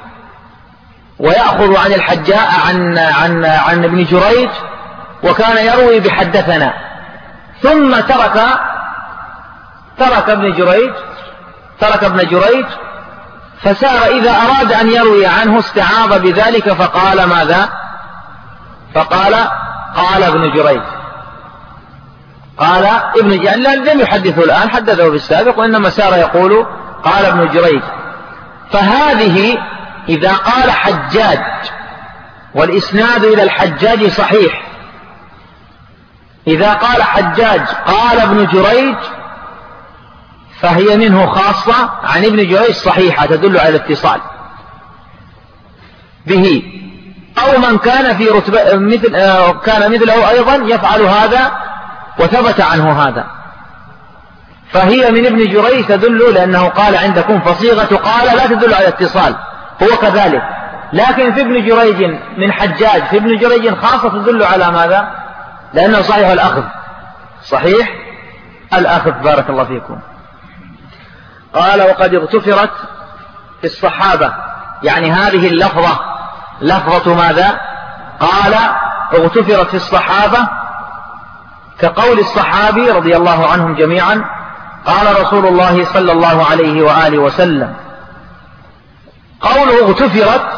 ويأخذ عن الحجاء عن, عن, عن ابن جريج، وكان يروي بحدثنا، ثم ترك ترك ابن جريج ترك ابن جريج فسار إذا أراد أن يروي عنه استعاض بذلك فقال ماذا؟ فقال قال ابن جريج، قال ابن جريج، لم يحدثه الآن، حدثه في السابق، وإنما سار يقول قال ابن جريج. فهذه إذا قال حجاج والإسناد إلى الحجاج صحيح، إذا قال حجاج قال ابن جريج فهي منه خاصة عن ابن جريج صحيحة تدل على الاتصال به. أو من كان في رتبة مثل كان مثله أيضا يفعل هذا وثبت عنه هذا، فهي من ابن جريج تدل، لأنه قال عندكم فصيغة قال لا تدل على اتصال، هو كذلك. لكن في ابن جريج من حجاج في ابن جريج خاصة تدل على ماذا؟ لأنه صحيح الأخذ، صحيح الأخذ. بارك الله فيكم. قال وقد اغتفرت في الصحابة، يعني هذه اللفظة لفظة ماذا؟ قال اغتفرت في الصحابة كقول الصحابي رضي الله عنهم جميعا قال رسول الله صلى الله عليه وآله وسلم. قوله اغتفرت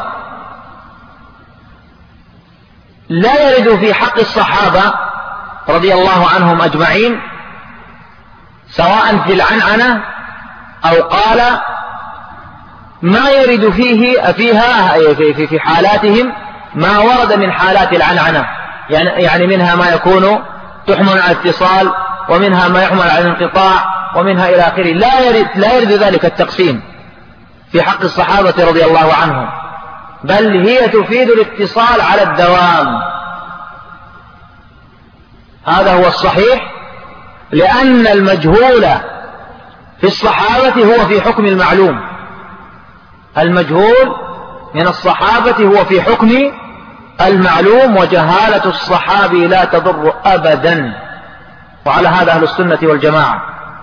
لا يرد في حق الصحابة رضي الله عنهم أجمعين، سواء في العنعنة أو قال ما يرد فيه فيها في, في حالاتهم ما ورد من حالات العنعنة، يعني, يعني منها ما يكون تحمل على اتصال، ومنها ما يحمل على الانقطاع، ومنها إلى آخره. لا يرد, لا يرد ذلك التقسيم في حق الصحابة رضي الله عنهم، بل هي تفيد الاتصال على الدوام. هذا هو الصحيح، لأن المجهول في الصحابة هو في حكم المعلوم، المجهول من الصحابة هو في حكم المعلوم، وجهالة الصحابي لا تضر أبدا، وعلى هذا أهل السنة والجماعة،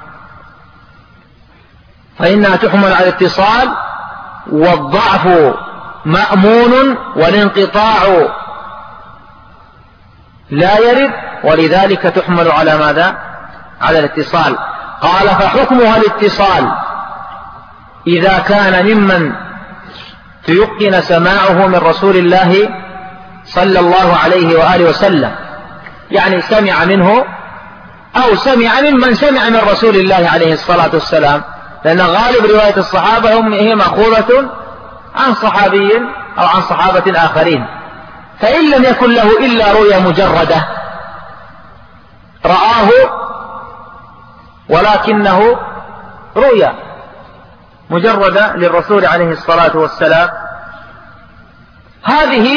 فإنها تحمل على الاتصال، والضعف مأمون والانقطاع لا يرد، ولذلك تحمل على ماذا؟ على الاتصال. قال فحكمها الاتصال إذا كان ممن تيقن سماعه من رسول الله صلى الله عليه وآله وسلم، يعني سمع منه أو سمع ممن سمع من رسول الله عليه الصلاة والسلام، لأن غالب رواية الصحابة هم هي مأخوذة عن صحابي أو عن صحابة آخرين. فإن لم يكن له إلا رؤيا مجردة رآه ولكنه رؤيا مجردة للرسول عليه الصلاة والسلام، هذه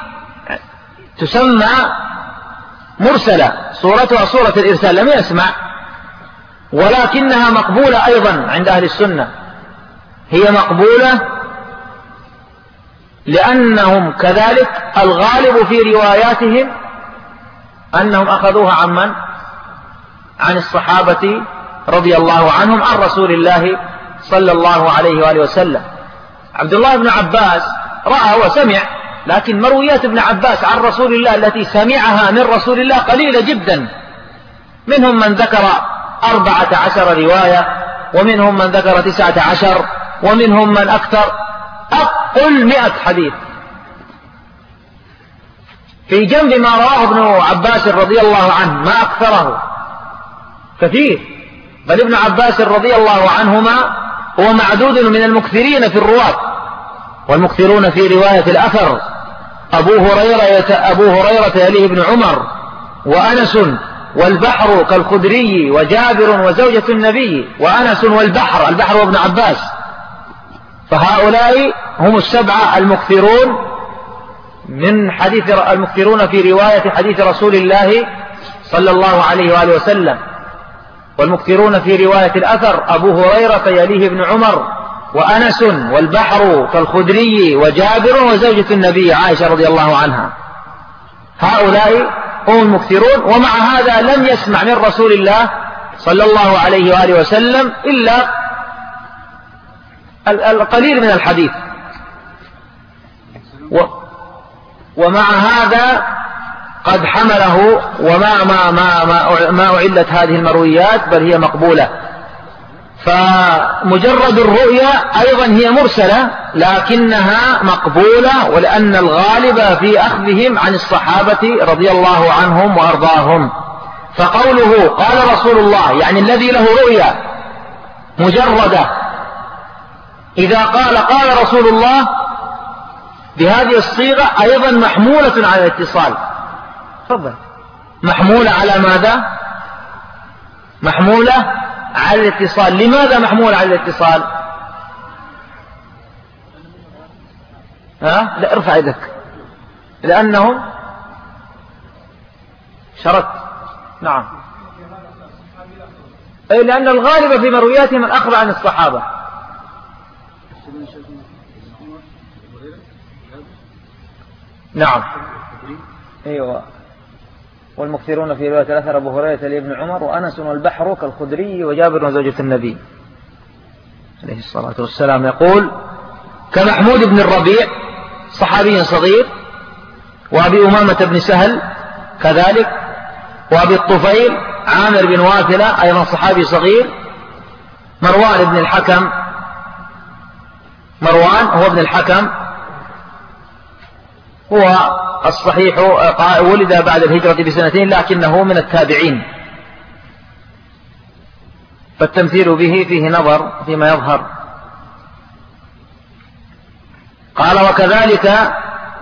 تسمى مرسلة، صورتها صورة الإرسال، لم يسمع، ولكنها مقبولة أيضا عند أهل السنة. هي مقبولة لأنهم كذلك الغالب في رواياتهم أنهم أخذوها عن من؟ عن الصحابة رضي الله عنهم عن رسول الله صلى الله عليه وآله وسلم. عبد الله بن عباس رأى وسمع، لكن مرويات ابن عباس عن رسول الله التي سمعها من رسول الله قليلة جدا. منهم من ذكر أربعة عشر رواية، ومنهم من ذكر تسعة عشر، ومنهم من أكثر، أقل مئة حديث. في جنب ما رواه ابن عباس رضي الله عنه ما أكثره كثير، بل ابن عباس رضي الله عنهما هو معدود من المكثرين في الرواة، والمكثرون في رواية الأثر أبو هريرة, أبو هريرة يليه ابن عمر وأنس والبحر كالخدري وجابر وزوجة النبي، وأنس والبحر، البحر وابن عباس. فهؤلاء هم السبعة المكثرون من حديث المكثرون في رواية حديث رسول الله صلى الله عليه وآله وسلم. والمكثرون في رواية الأثر أبو هريرة يليه ابن عمر وأنس والبحر كالخدري وجابر وزوجة النبي عائشة رضي الله عنها. هؤلاء هم المكثرون، ومع هذا لم يسمع من رسول الله صلى الله عليه وآله وسلم إلا القليل من الحديث. و ومع هذا قد حمله، وما ما ما ما, ما أعلت هذه المرويات بل هي مقبولة. فمجرد الرؤيا أيضا هي مرسلة لكنها مقبولة، ولأن الغالب في أخذهم عن الصحابة رضي الله عنهم وأرضاهم. فقوله قال رسول الله يعني الذي له رؤيا مجردة، إذا قال قال رسول الله بهذه الصيغة أيضا محمولة على الاتصال. تفضل. محمولة على ماذا؟ محمولة على الاتصال. لماذا محمولة على الاتصال؟ ها؟ لا ارفع يدك. لأنه شرط. نعم. أي لأن الغالب في مروياتهم الأخذ عن الصحابة. نعم. أيوة. والمكثرون في رواية الأثر أبو هريرة لابن عمر وأنس والبحر كالخدري وجابر وزوجة النبي عليه الصلاة والسلام. يقول كمحمود بن الربيع صحابي صغير، وأبي أمامة بن سهل كذلك، وأبي الطفيل عامر بن واثلة أيضا صحابي صغير، مروان بن الحكم، مروان هو ابن الحكم، هو الصحيح ولد بعد الهجرة بسنتين لكنه من التابعين، فالتمثيل به فيه نظر فيما يظهر. قال وكذلك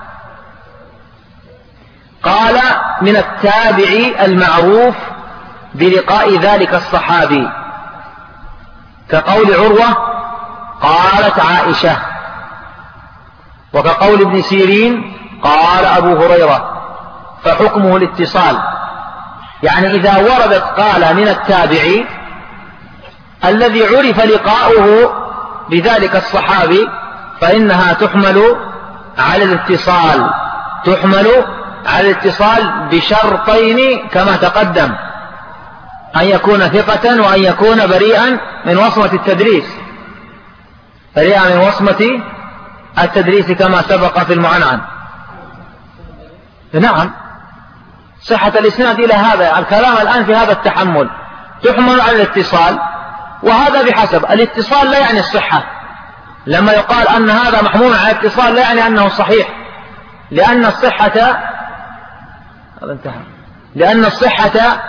قال من التابع المعروف بلقاء ذلك الصحابي، كقول عروة قالت عائشة، وكقول ابن سيرين قال أبو هريرة، فحكمه الاتصال. يعني إذا وردت قال من التابعي الذي عرف لقاؤه بذلك الصحابي فإنها تحمل على الاتصال، تحمل على الاتصال بشرطين كما تقدم، أن يكون ثقة وأن يكون بريئا من وصمة التدريس، بريئا من وصمة التدريس كما سبق في المعنعن. نعم، صحة الإسناد إلى هذا الكلام الآن في هذا التحمل تحمل على الاتصال، وهذا بحسب الاتصال لا يعني الصحة. لما يقال أن هذا محمول على الاتصال لا يعني أنه صحيح، لأن الصحة لأن الصحة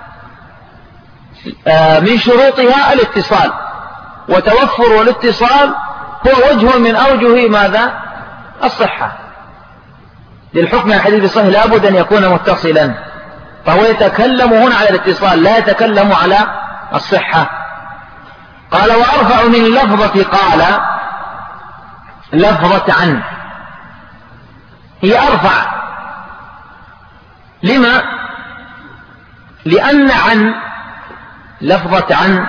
من شروطها الاتصال، وتوفر الاتصال هو وجه من أوجه ماذا؟ الصحة. للحكم على الحديث الصحيح لابد أن يكون متصلا، فهو يتكلم هنا على الاتصال لا يتكلم على الصحة. قال وأرفع من لفظة قال لفظة عن، هي أرفع. لما؟ لأن عن لفظة عن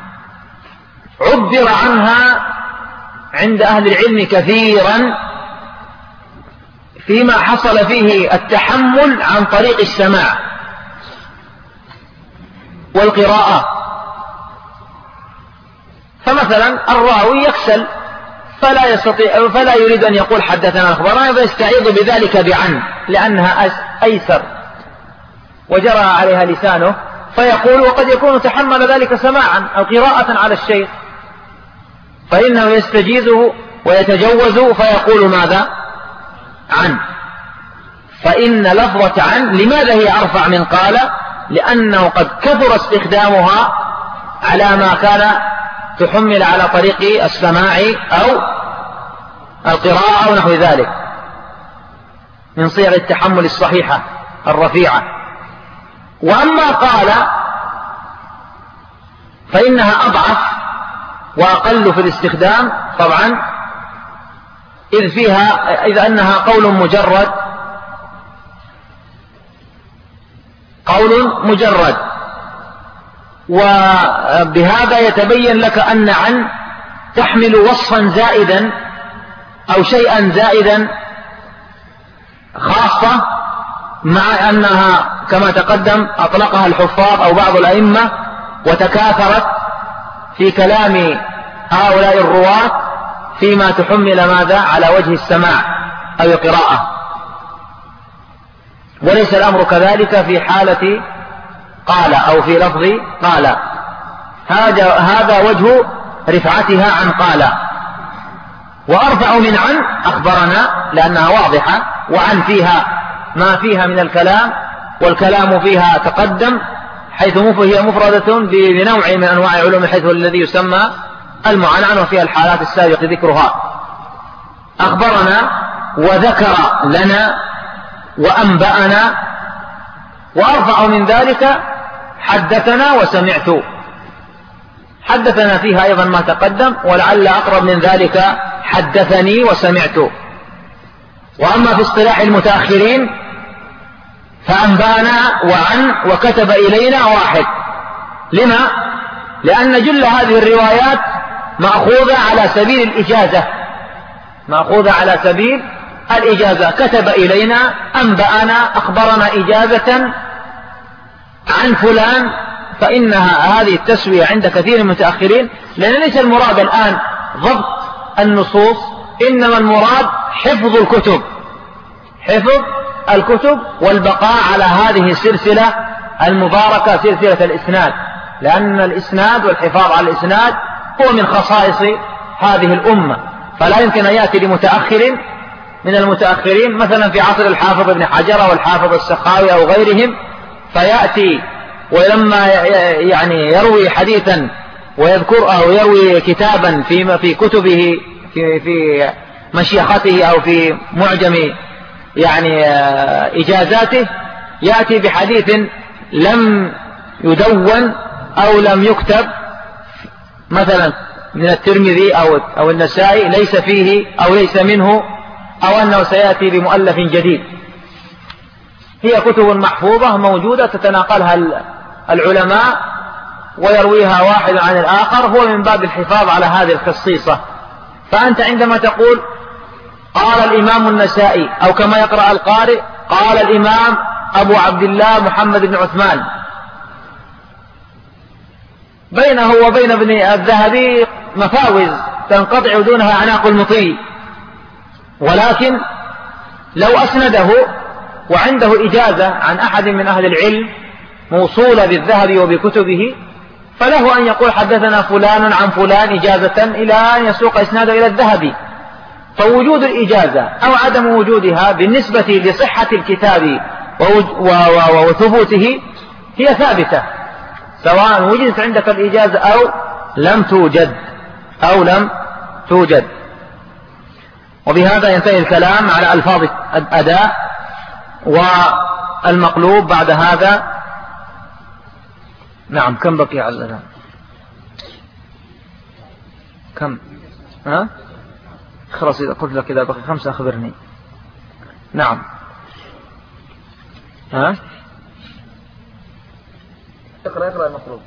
عبر عنها عند أهل العلم كثيرا فيما حصل فيه التحمل عن طريق السماع والقراءة. فمثلا الراوي يكسل فلا يستطيع فلا يريد أن يقول حدثنا أخبرنا، فيستعيض بذلك بعن لأنها أيسر وجرى عليها لسانه، فيقول وقد يكون تحمل ذلك سماعا أو قراءة على الشيخ، فإنه يستجيزه ويتجوز فيقول ماذا؟ عن. فإن لفظة عن لماذا هي أرفع من قال؟ لأنه قد كثر استخدامها على ما كان تحمل على طريق السماع أو القراءة أو نحو ذلك من صيغ التحمل الصحيحة الرفيعة. وأما قال فإنها أضعف وأقل في الاستخدام طبعا، إذ فيها إذ أنها قول مجرد قول مجرد وبهذا يتبين لك أن عن تحمل وصفا زائدا أو شيئا زائدا خاصة، مع أنها كما تقدم أطلقها الحفاظ أو بعض الأئمة وتكاثرت في كلام هؤلاء الرواة فيما تحمل ماذا على وجه السماع أو القراءة، وليس الأمر كذلك في حالة قال أو في لفظ قال. هذا هذا وجه رفعتها عن قال. وأرفع من عن أخبرنا لأنها واضحة، وعن فيها ما فيها من الكلام، والكلام فيها تقدم حيث هي مفردة بنوع من أنواع علوم حيث الذي يسمى المعنعن، وفيها الحالات السابقة ذكرها. أخبرنا وذكر لنا وأنبأنا. وأرفع من ذلك حدثنا وسمعت. حدثنا فيها أيضا ما تقدم، ولعل أقرب من ذلك حدثني وسمعت. وأما في اصطلاح المتأخرين فأنبأنا وعن وكتب إلينا واحد. لما؟ لأن جل هذه الروايات مأخوذة على سبيل الإجازة، مأخوذة على سبيل الإجازة. كتب إلينا، أنبأنا، أخبرنا إجازة عن فلان، فإنها هذه التسوية عند كثير من المتأخرين، لأن ليس المراد الآن ضبط النصوص، إنما المراد حفظ الكتب، حفظ الكتب والبقاء على هذه السلسلة المباركة سلسلة الإسناد، لأن الإسناد والحفاظ على الإسناد هو من خصائص هذه الأمة. فلا يمكن أن يأتي لمتأخر من المتأخرين مثلا في عصر الحافظ ابن حجر أو الحافظ السخاوي أو غيرهم، فيأتي ولما يعني يروي حديثا ويذكر أو يروي كتابا في في كتبه في في مشيخته أو في معجم يعني إجازاته، يأتي بحديث لم يدون أو لم يكتب مثلا من الترمذي أو أو النسائي، ليس فيه أو ليس منه، أو أنه سيأتي بمؤلف جديد. هي كتب محفوظة موجودة تتناقلها العلماء ويرويها واحد عن الآخر، هو من باب الحفاظ على هذه الخصيصة. فأنت عندما تقول قال الإمام النسائي، أو كما يقرأ القارئ قال الإمام أبو عبد الله محمد بن عثمان، بينه وبين ابن الذهبي مفاوز تنقطع دونها أعناق المطي، ولكن لو أسنده وعنده إجازة عن أحد من أهل العلم موصولة بالذهبي وبكتبه، فله أن يقول حدثنا فلان عن فلان إجازة إلى أن يسوق إسناده إلى الذهبي. فوجود الإجازة أو عدم وجودها بالنسبة لصحة الكتاب وثبوته هي ثابتة، سواء وجدت عندك الإجازة أو لم توجد أو لم توجد. وبهذا ينتهي الكلام على ألفاظ الأداء والمقلوب. بعد هذا نعم، كم بقي على الأداء؟ كم؟ ها؟ خلاص إذا قلت لك إذا بقي خمسة أخبرني. نعم. ها؟ اقرأ اقرأ المطلوب.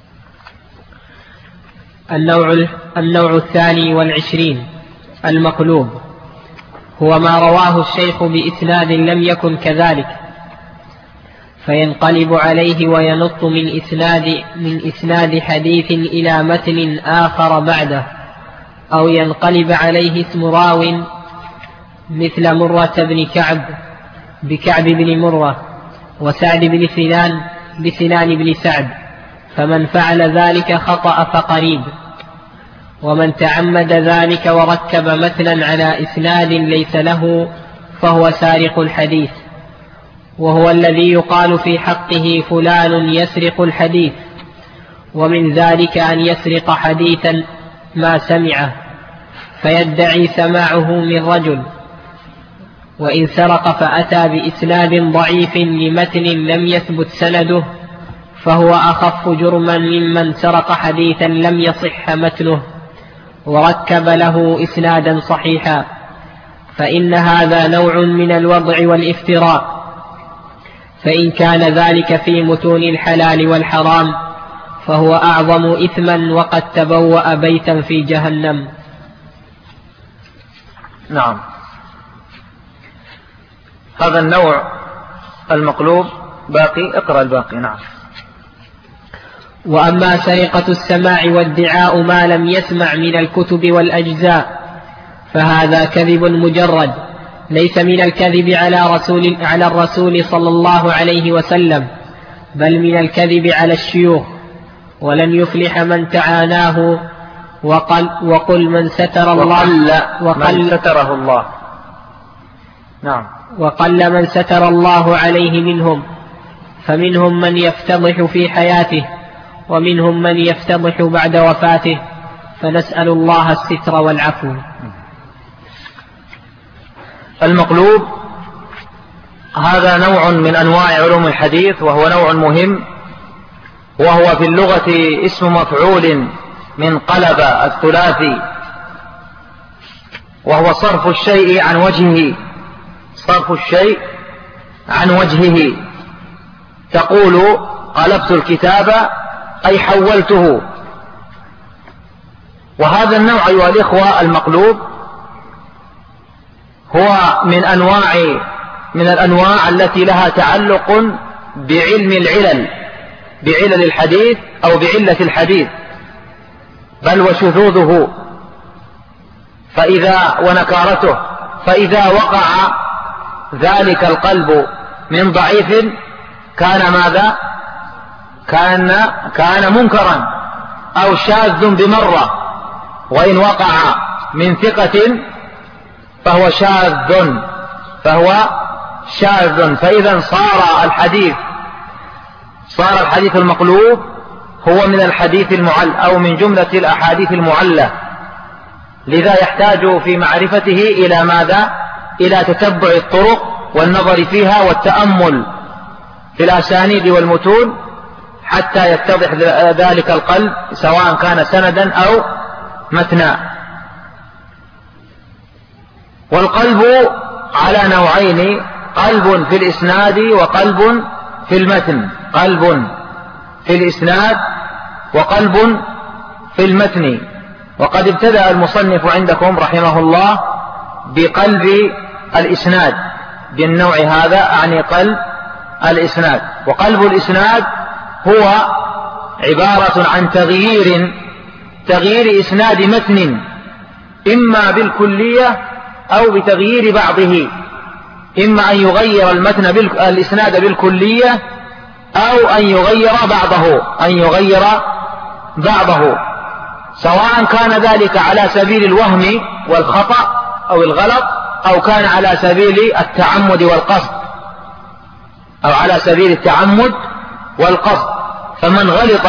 النوع النوع الثاني والعشرين المقلوب، هو ما رواه الشيخ بإسناد لم يكن كذلك، فينقلب عليه وينط من إسناد من إسناد حديث إلى متن آخر بعده، أو ينقلب عليه اسم راو مثل مرة بن كعب بكعب بن مرة، وسعد بن سنان بسنان بن سعد، فمن فعل ذلك خطأ فقريب. ومن تعمد ذلك وركب متنا على إسناد ليس له فهو سارق الحديث، وهو الذي يقال في حقه فلان يسرق الحديث. ومن ذلك أن يسرق حديثا ما سمعه فيدعي سماعه من رجل، وإن سرق فأتى بإسناد ضعيف لمتن لم يثبت سنده فهو أخف جرما ممن سرق حديثا لم يصح متنه وركب له إسنادا صحيحا، فإن هذا نوع من الوضع والافتراء. فإن كان ذلك في متون الحلال والحرام فهو أعظم إثما وقد تبوأ بيتا في جهنم. نعم. هذا النوع المقلوب باقي. اقرأ الباقي. نعم. وأما سرقة السماع وادعاء ما لم يسمع من الكتب والأجزاء فهذا كذب مجرد، ليس من الكذب على رسول على الرسول صلى الله عليه وسلم، بل من الكذب على الشيوخ. ولن يفلح من تعاناه وقل, وقل من ستر الله وقل من ستره الله. نعم. وقل من ستر الله عليه منهم، فمنهم من يفتضح في حياته ومنهم من يفتضح بعد وفاته، فنسأل الله الستر والعفو. المقلوب هذا نوع من أنواع علوم الحديث، وهو نوع مهم، وهو في اللغة اسم مفعول من قلب الثلاثي، وهو صرف الشيء عن وجهه، صرف الشيء عن وجهه. تقول قلبت الكتاب أي حولته. وهذا النوع أيها الإخوة المقلوب هو من أنواع من الأنواع التي لها تعلق بعلم العلل، بعلل الحديث أو بعلة الحديث، بل وشذوذه فإذا ونكارته. فإذا وقع ذلك القلب من ضعيف كان ماذا؟ كان كان منكرا أو شاذ بمرة، وإن وقع من ثقة فهو شاذ فهو شاذ. فإذا صار الحديث صار الحديث المقلوب هو من الحديث المعل أو من جملة الأحاديث المعلة. لذا يحتاج في معرفته إلى ماذا؟ إلى تتبع الطرق والنظر فيها والتأمل في الأسانيد والمتون حتى يتضح ذلك القلب، سواء كان سندا أو متنا. والقلب على نوعين: قلب في الإسناد وقلب في المتن. قلب في الإسناد وقلب في المتن. وقد ابتدأ المصنف عندكم رحمه الله بقلب الإسناد، بالنوع هذا أعني قلب الإسناد. وقلب الإسناد هو عبارة عن تغيير تغيير إسناد متن، إما بالكلية أو بتغيير بعضه، إما أن يغير المتن الإسناد بالكلية أو أن يغير بعضه أن يغير بعضه سواء كان ذلك على سبيل الوهم والخطأ أو الغلط، أو كان على سبيل التعمد والقصد أو على سبيل التعمد والقصد. فمن غلط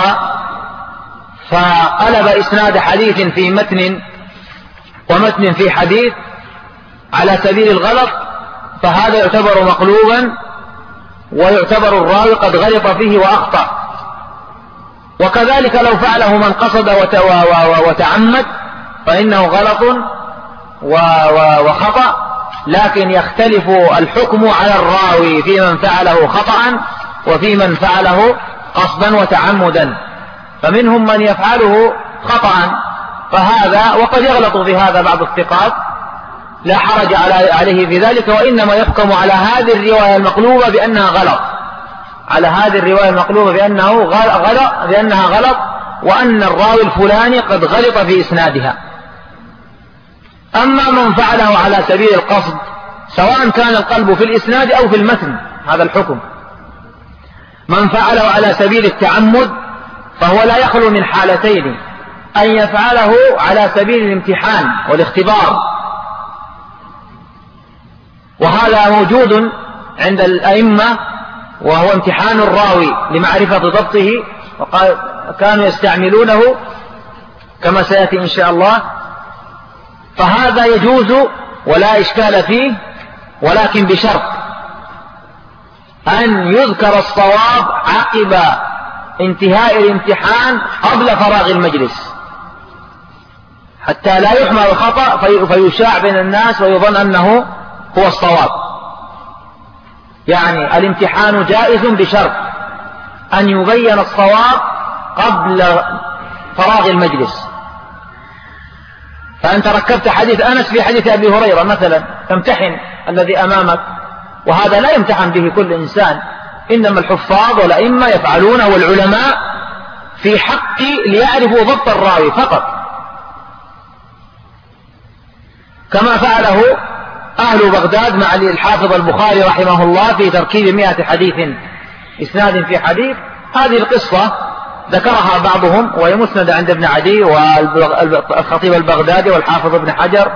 فقلب إسناد حديث في متن ومتن في حديث على سبيل الغلط، فهذا يعتبر مقلوبا، ويعتبر الراوي قد غلط فيه وأخطأ. وكذلك لو فعله من قصد وتعمد فإنه غلط وخطأ، لكن يختلف الحكم على الراوي في من فعله خطأ وفي من فعله قصدا وتعمدا. فمنهم من يفعله خطأ فهذا، وقد يغلط في هذا بعض الثقات، لا حرج عليه في ذلك، وإنما يحكم على هذه الرواية المقلوبة بأنها غلط على هذه الرواية المقلوبة بأنه غلط بأنها غلط وأن الراوي الفلاني قد غلط في إسنادها. أما من فعله على سبيل القصد سواء كان القلب في الإسناد أو في المتن هذا الحكم. من فعله على سبيل التعمد فهو لا يخلو من حالتين: أن يفعله على سبيل الامتحان والاختبار، وهذا موجود عند الأئمة، وهو امتحان الراوي لمعرفة ضبطه، وكانوا يستعملونه كما سيأتي إن شاء الله. فهذا يجوز ولا إشكال فيه، ولكن بشرط أن يذكر الصواب عقب انتهاء الامتحان قبل فراغ المجلس، حتى لا يحمل الخطأ فيشاع بين الناس ويظن أنه هو الصواب. يعني الامتحان جائز بشرط أن يبين الصواب قبل فراغ المجلس. فأنت ركبت حديث أنس في حديث أبي هريرة مثلا، تمتحن الذي أمامك، وهذا لا يمتحن به كل إنسان، إنما الحفاظ والأئمة يفعلونه والعلماء في حق ليعرفوا ضبط الراوي فقط، كما فعله أهل بغداد مع الحافظ البخاري رحمه الله في تركيب مئة حديث إسناد في حديث. هذه القصة ذكرها بعضهم وهي مسند عند ابن عدي والخطيب البغدادي والحافظ ابن حجر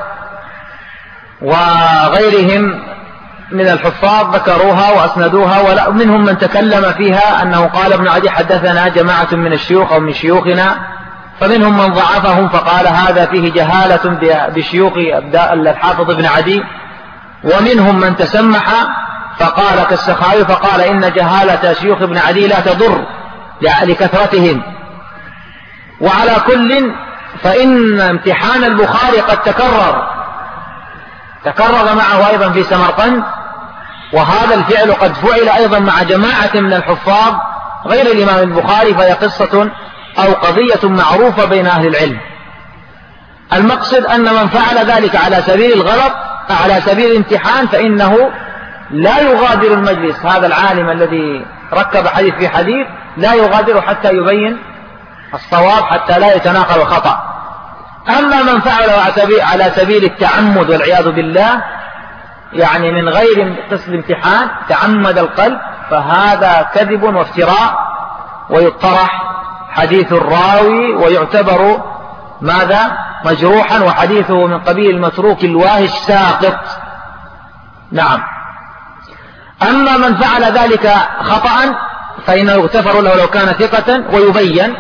وغيرهم من الحفاظ ذكروها وأسندوها، ومنهم من تكلم فيها أنه قال ابن عدي حدثنا جماعة من الشيوخ أو من شيوخنا، فمنهم من ضعفهم فقال هذا فيه جهالة بشيوخ الحافظ ابن عدي، ومنهم من تسمح فقال كالسخاوي فقال إن جهالة شيوخ ابن عدي لا تضر لكثرتهم. وعلى كل فإن امتحان البخاري قد تكرر تكرر معه أيضا في سمرقند، وهذا الفعل قد فعل أيضا مع جماعة من الحفاظ غير الإمام البخاري، فهي قصة أو قضية معروفة بين أهل العلم. المقصد أن من فعل ذلك على سبيل الغلط على سبيل الامتحان فإنه لا يغادر المجلس. هذا العالم الذي ركب حديث في حديث لا يغادر حتى يبين الصواب، حتى لا يتناقل الخطأ. أما من فعل على سبيل التعمد والعياذ بالله، يعني من غير قصد الامتحان تعمد القلب، فهذا كذب وافتراء، ويطرح حديث الراوي ويعتبر ماذا مجروحا، وحديثه من قبيل المتروك الواهش ساقط. نعم. أما من فعل ذلك خطأ فإنه يغتفر له لو كان ثقة ويبين.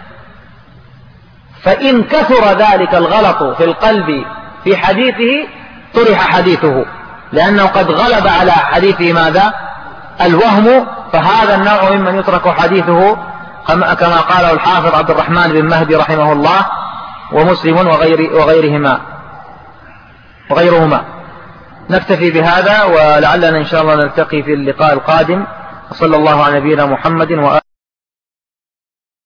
فإن كثر ذلك الغلط في القلب في حديثه طرح حديثه، لأنه قد غلب على حديثه ماذا الوهم، فهذا النوع ممن يترك حديثه كما قاله الحافظ عبد الرحمن بن مهدي رحمه الله ومسلم وغير وغيرهما وغيرهما. نكتفي بهذا، ولعلنا إن شاء الله نلتقي في اللقاء القادم. وصلى الله على نبينا محمد وآله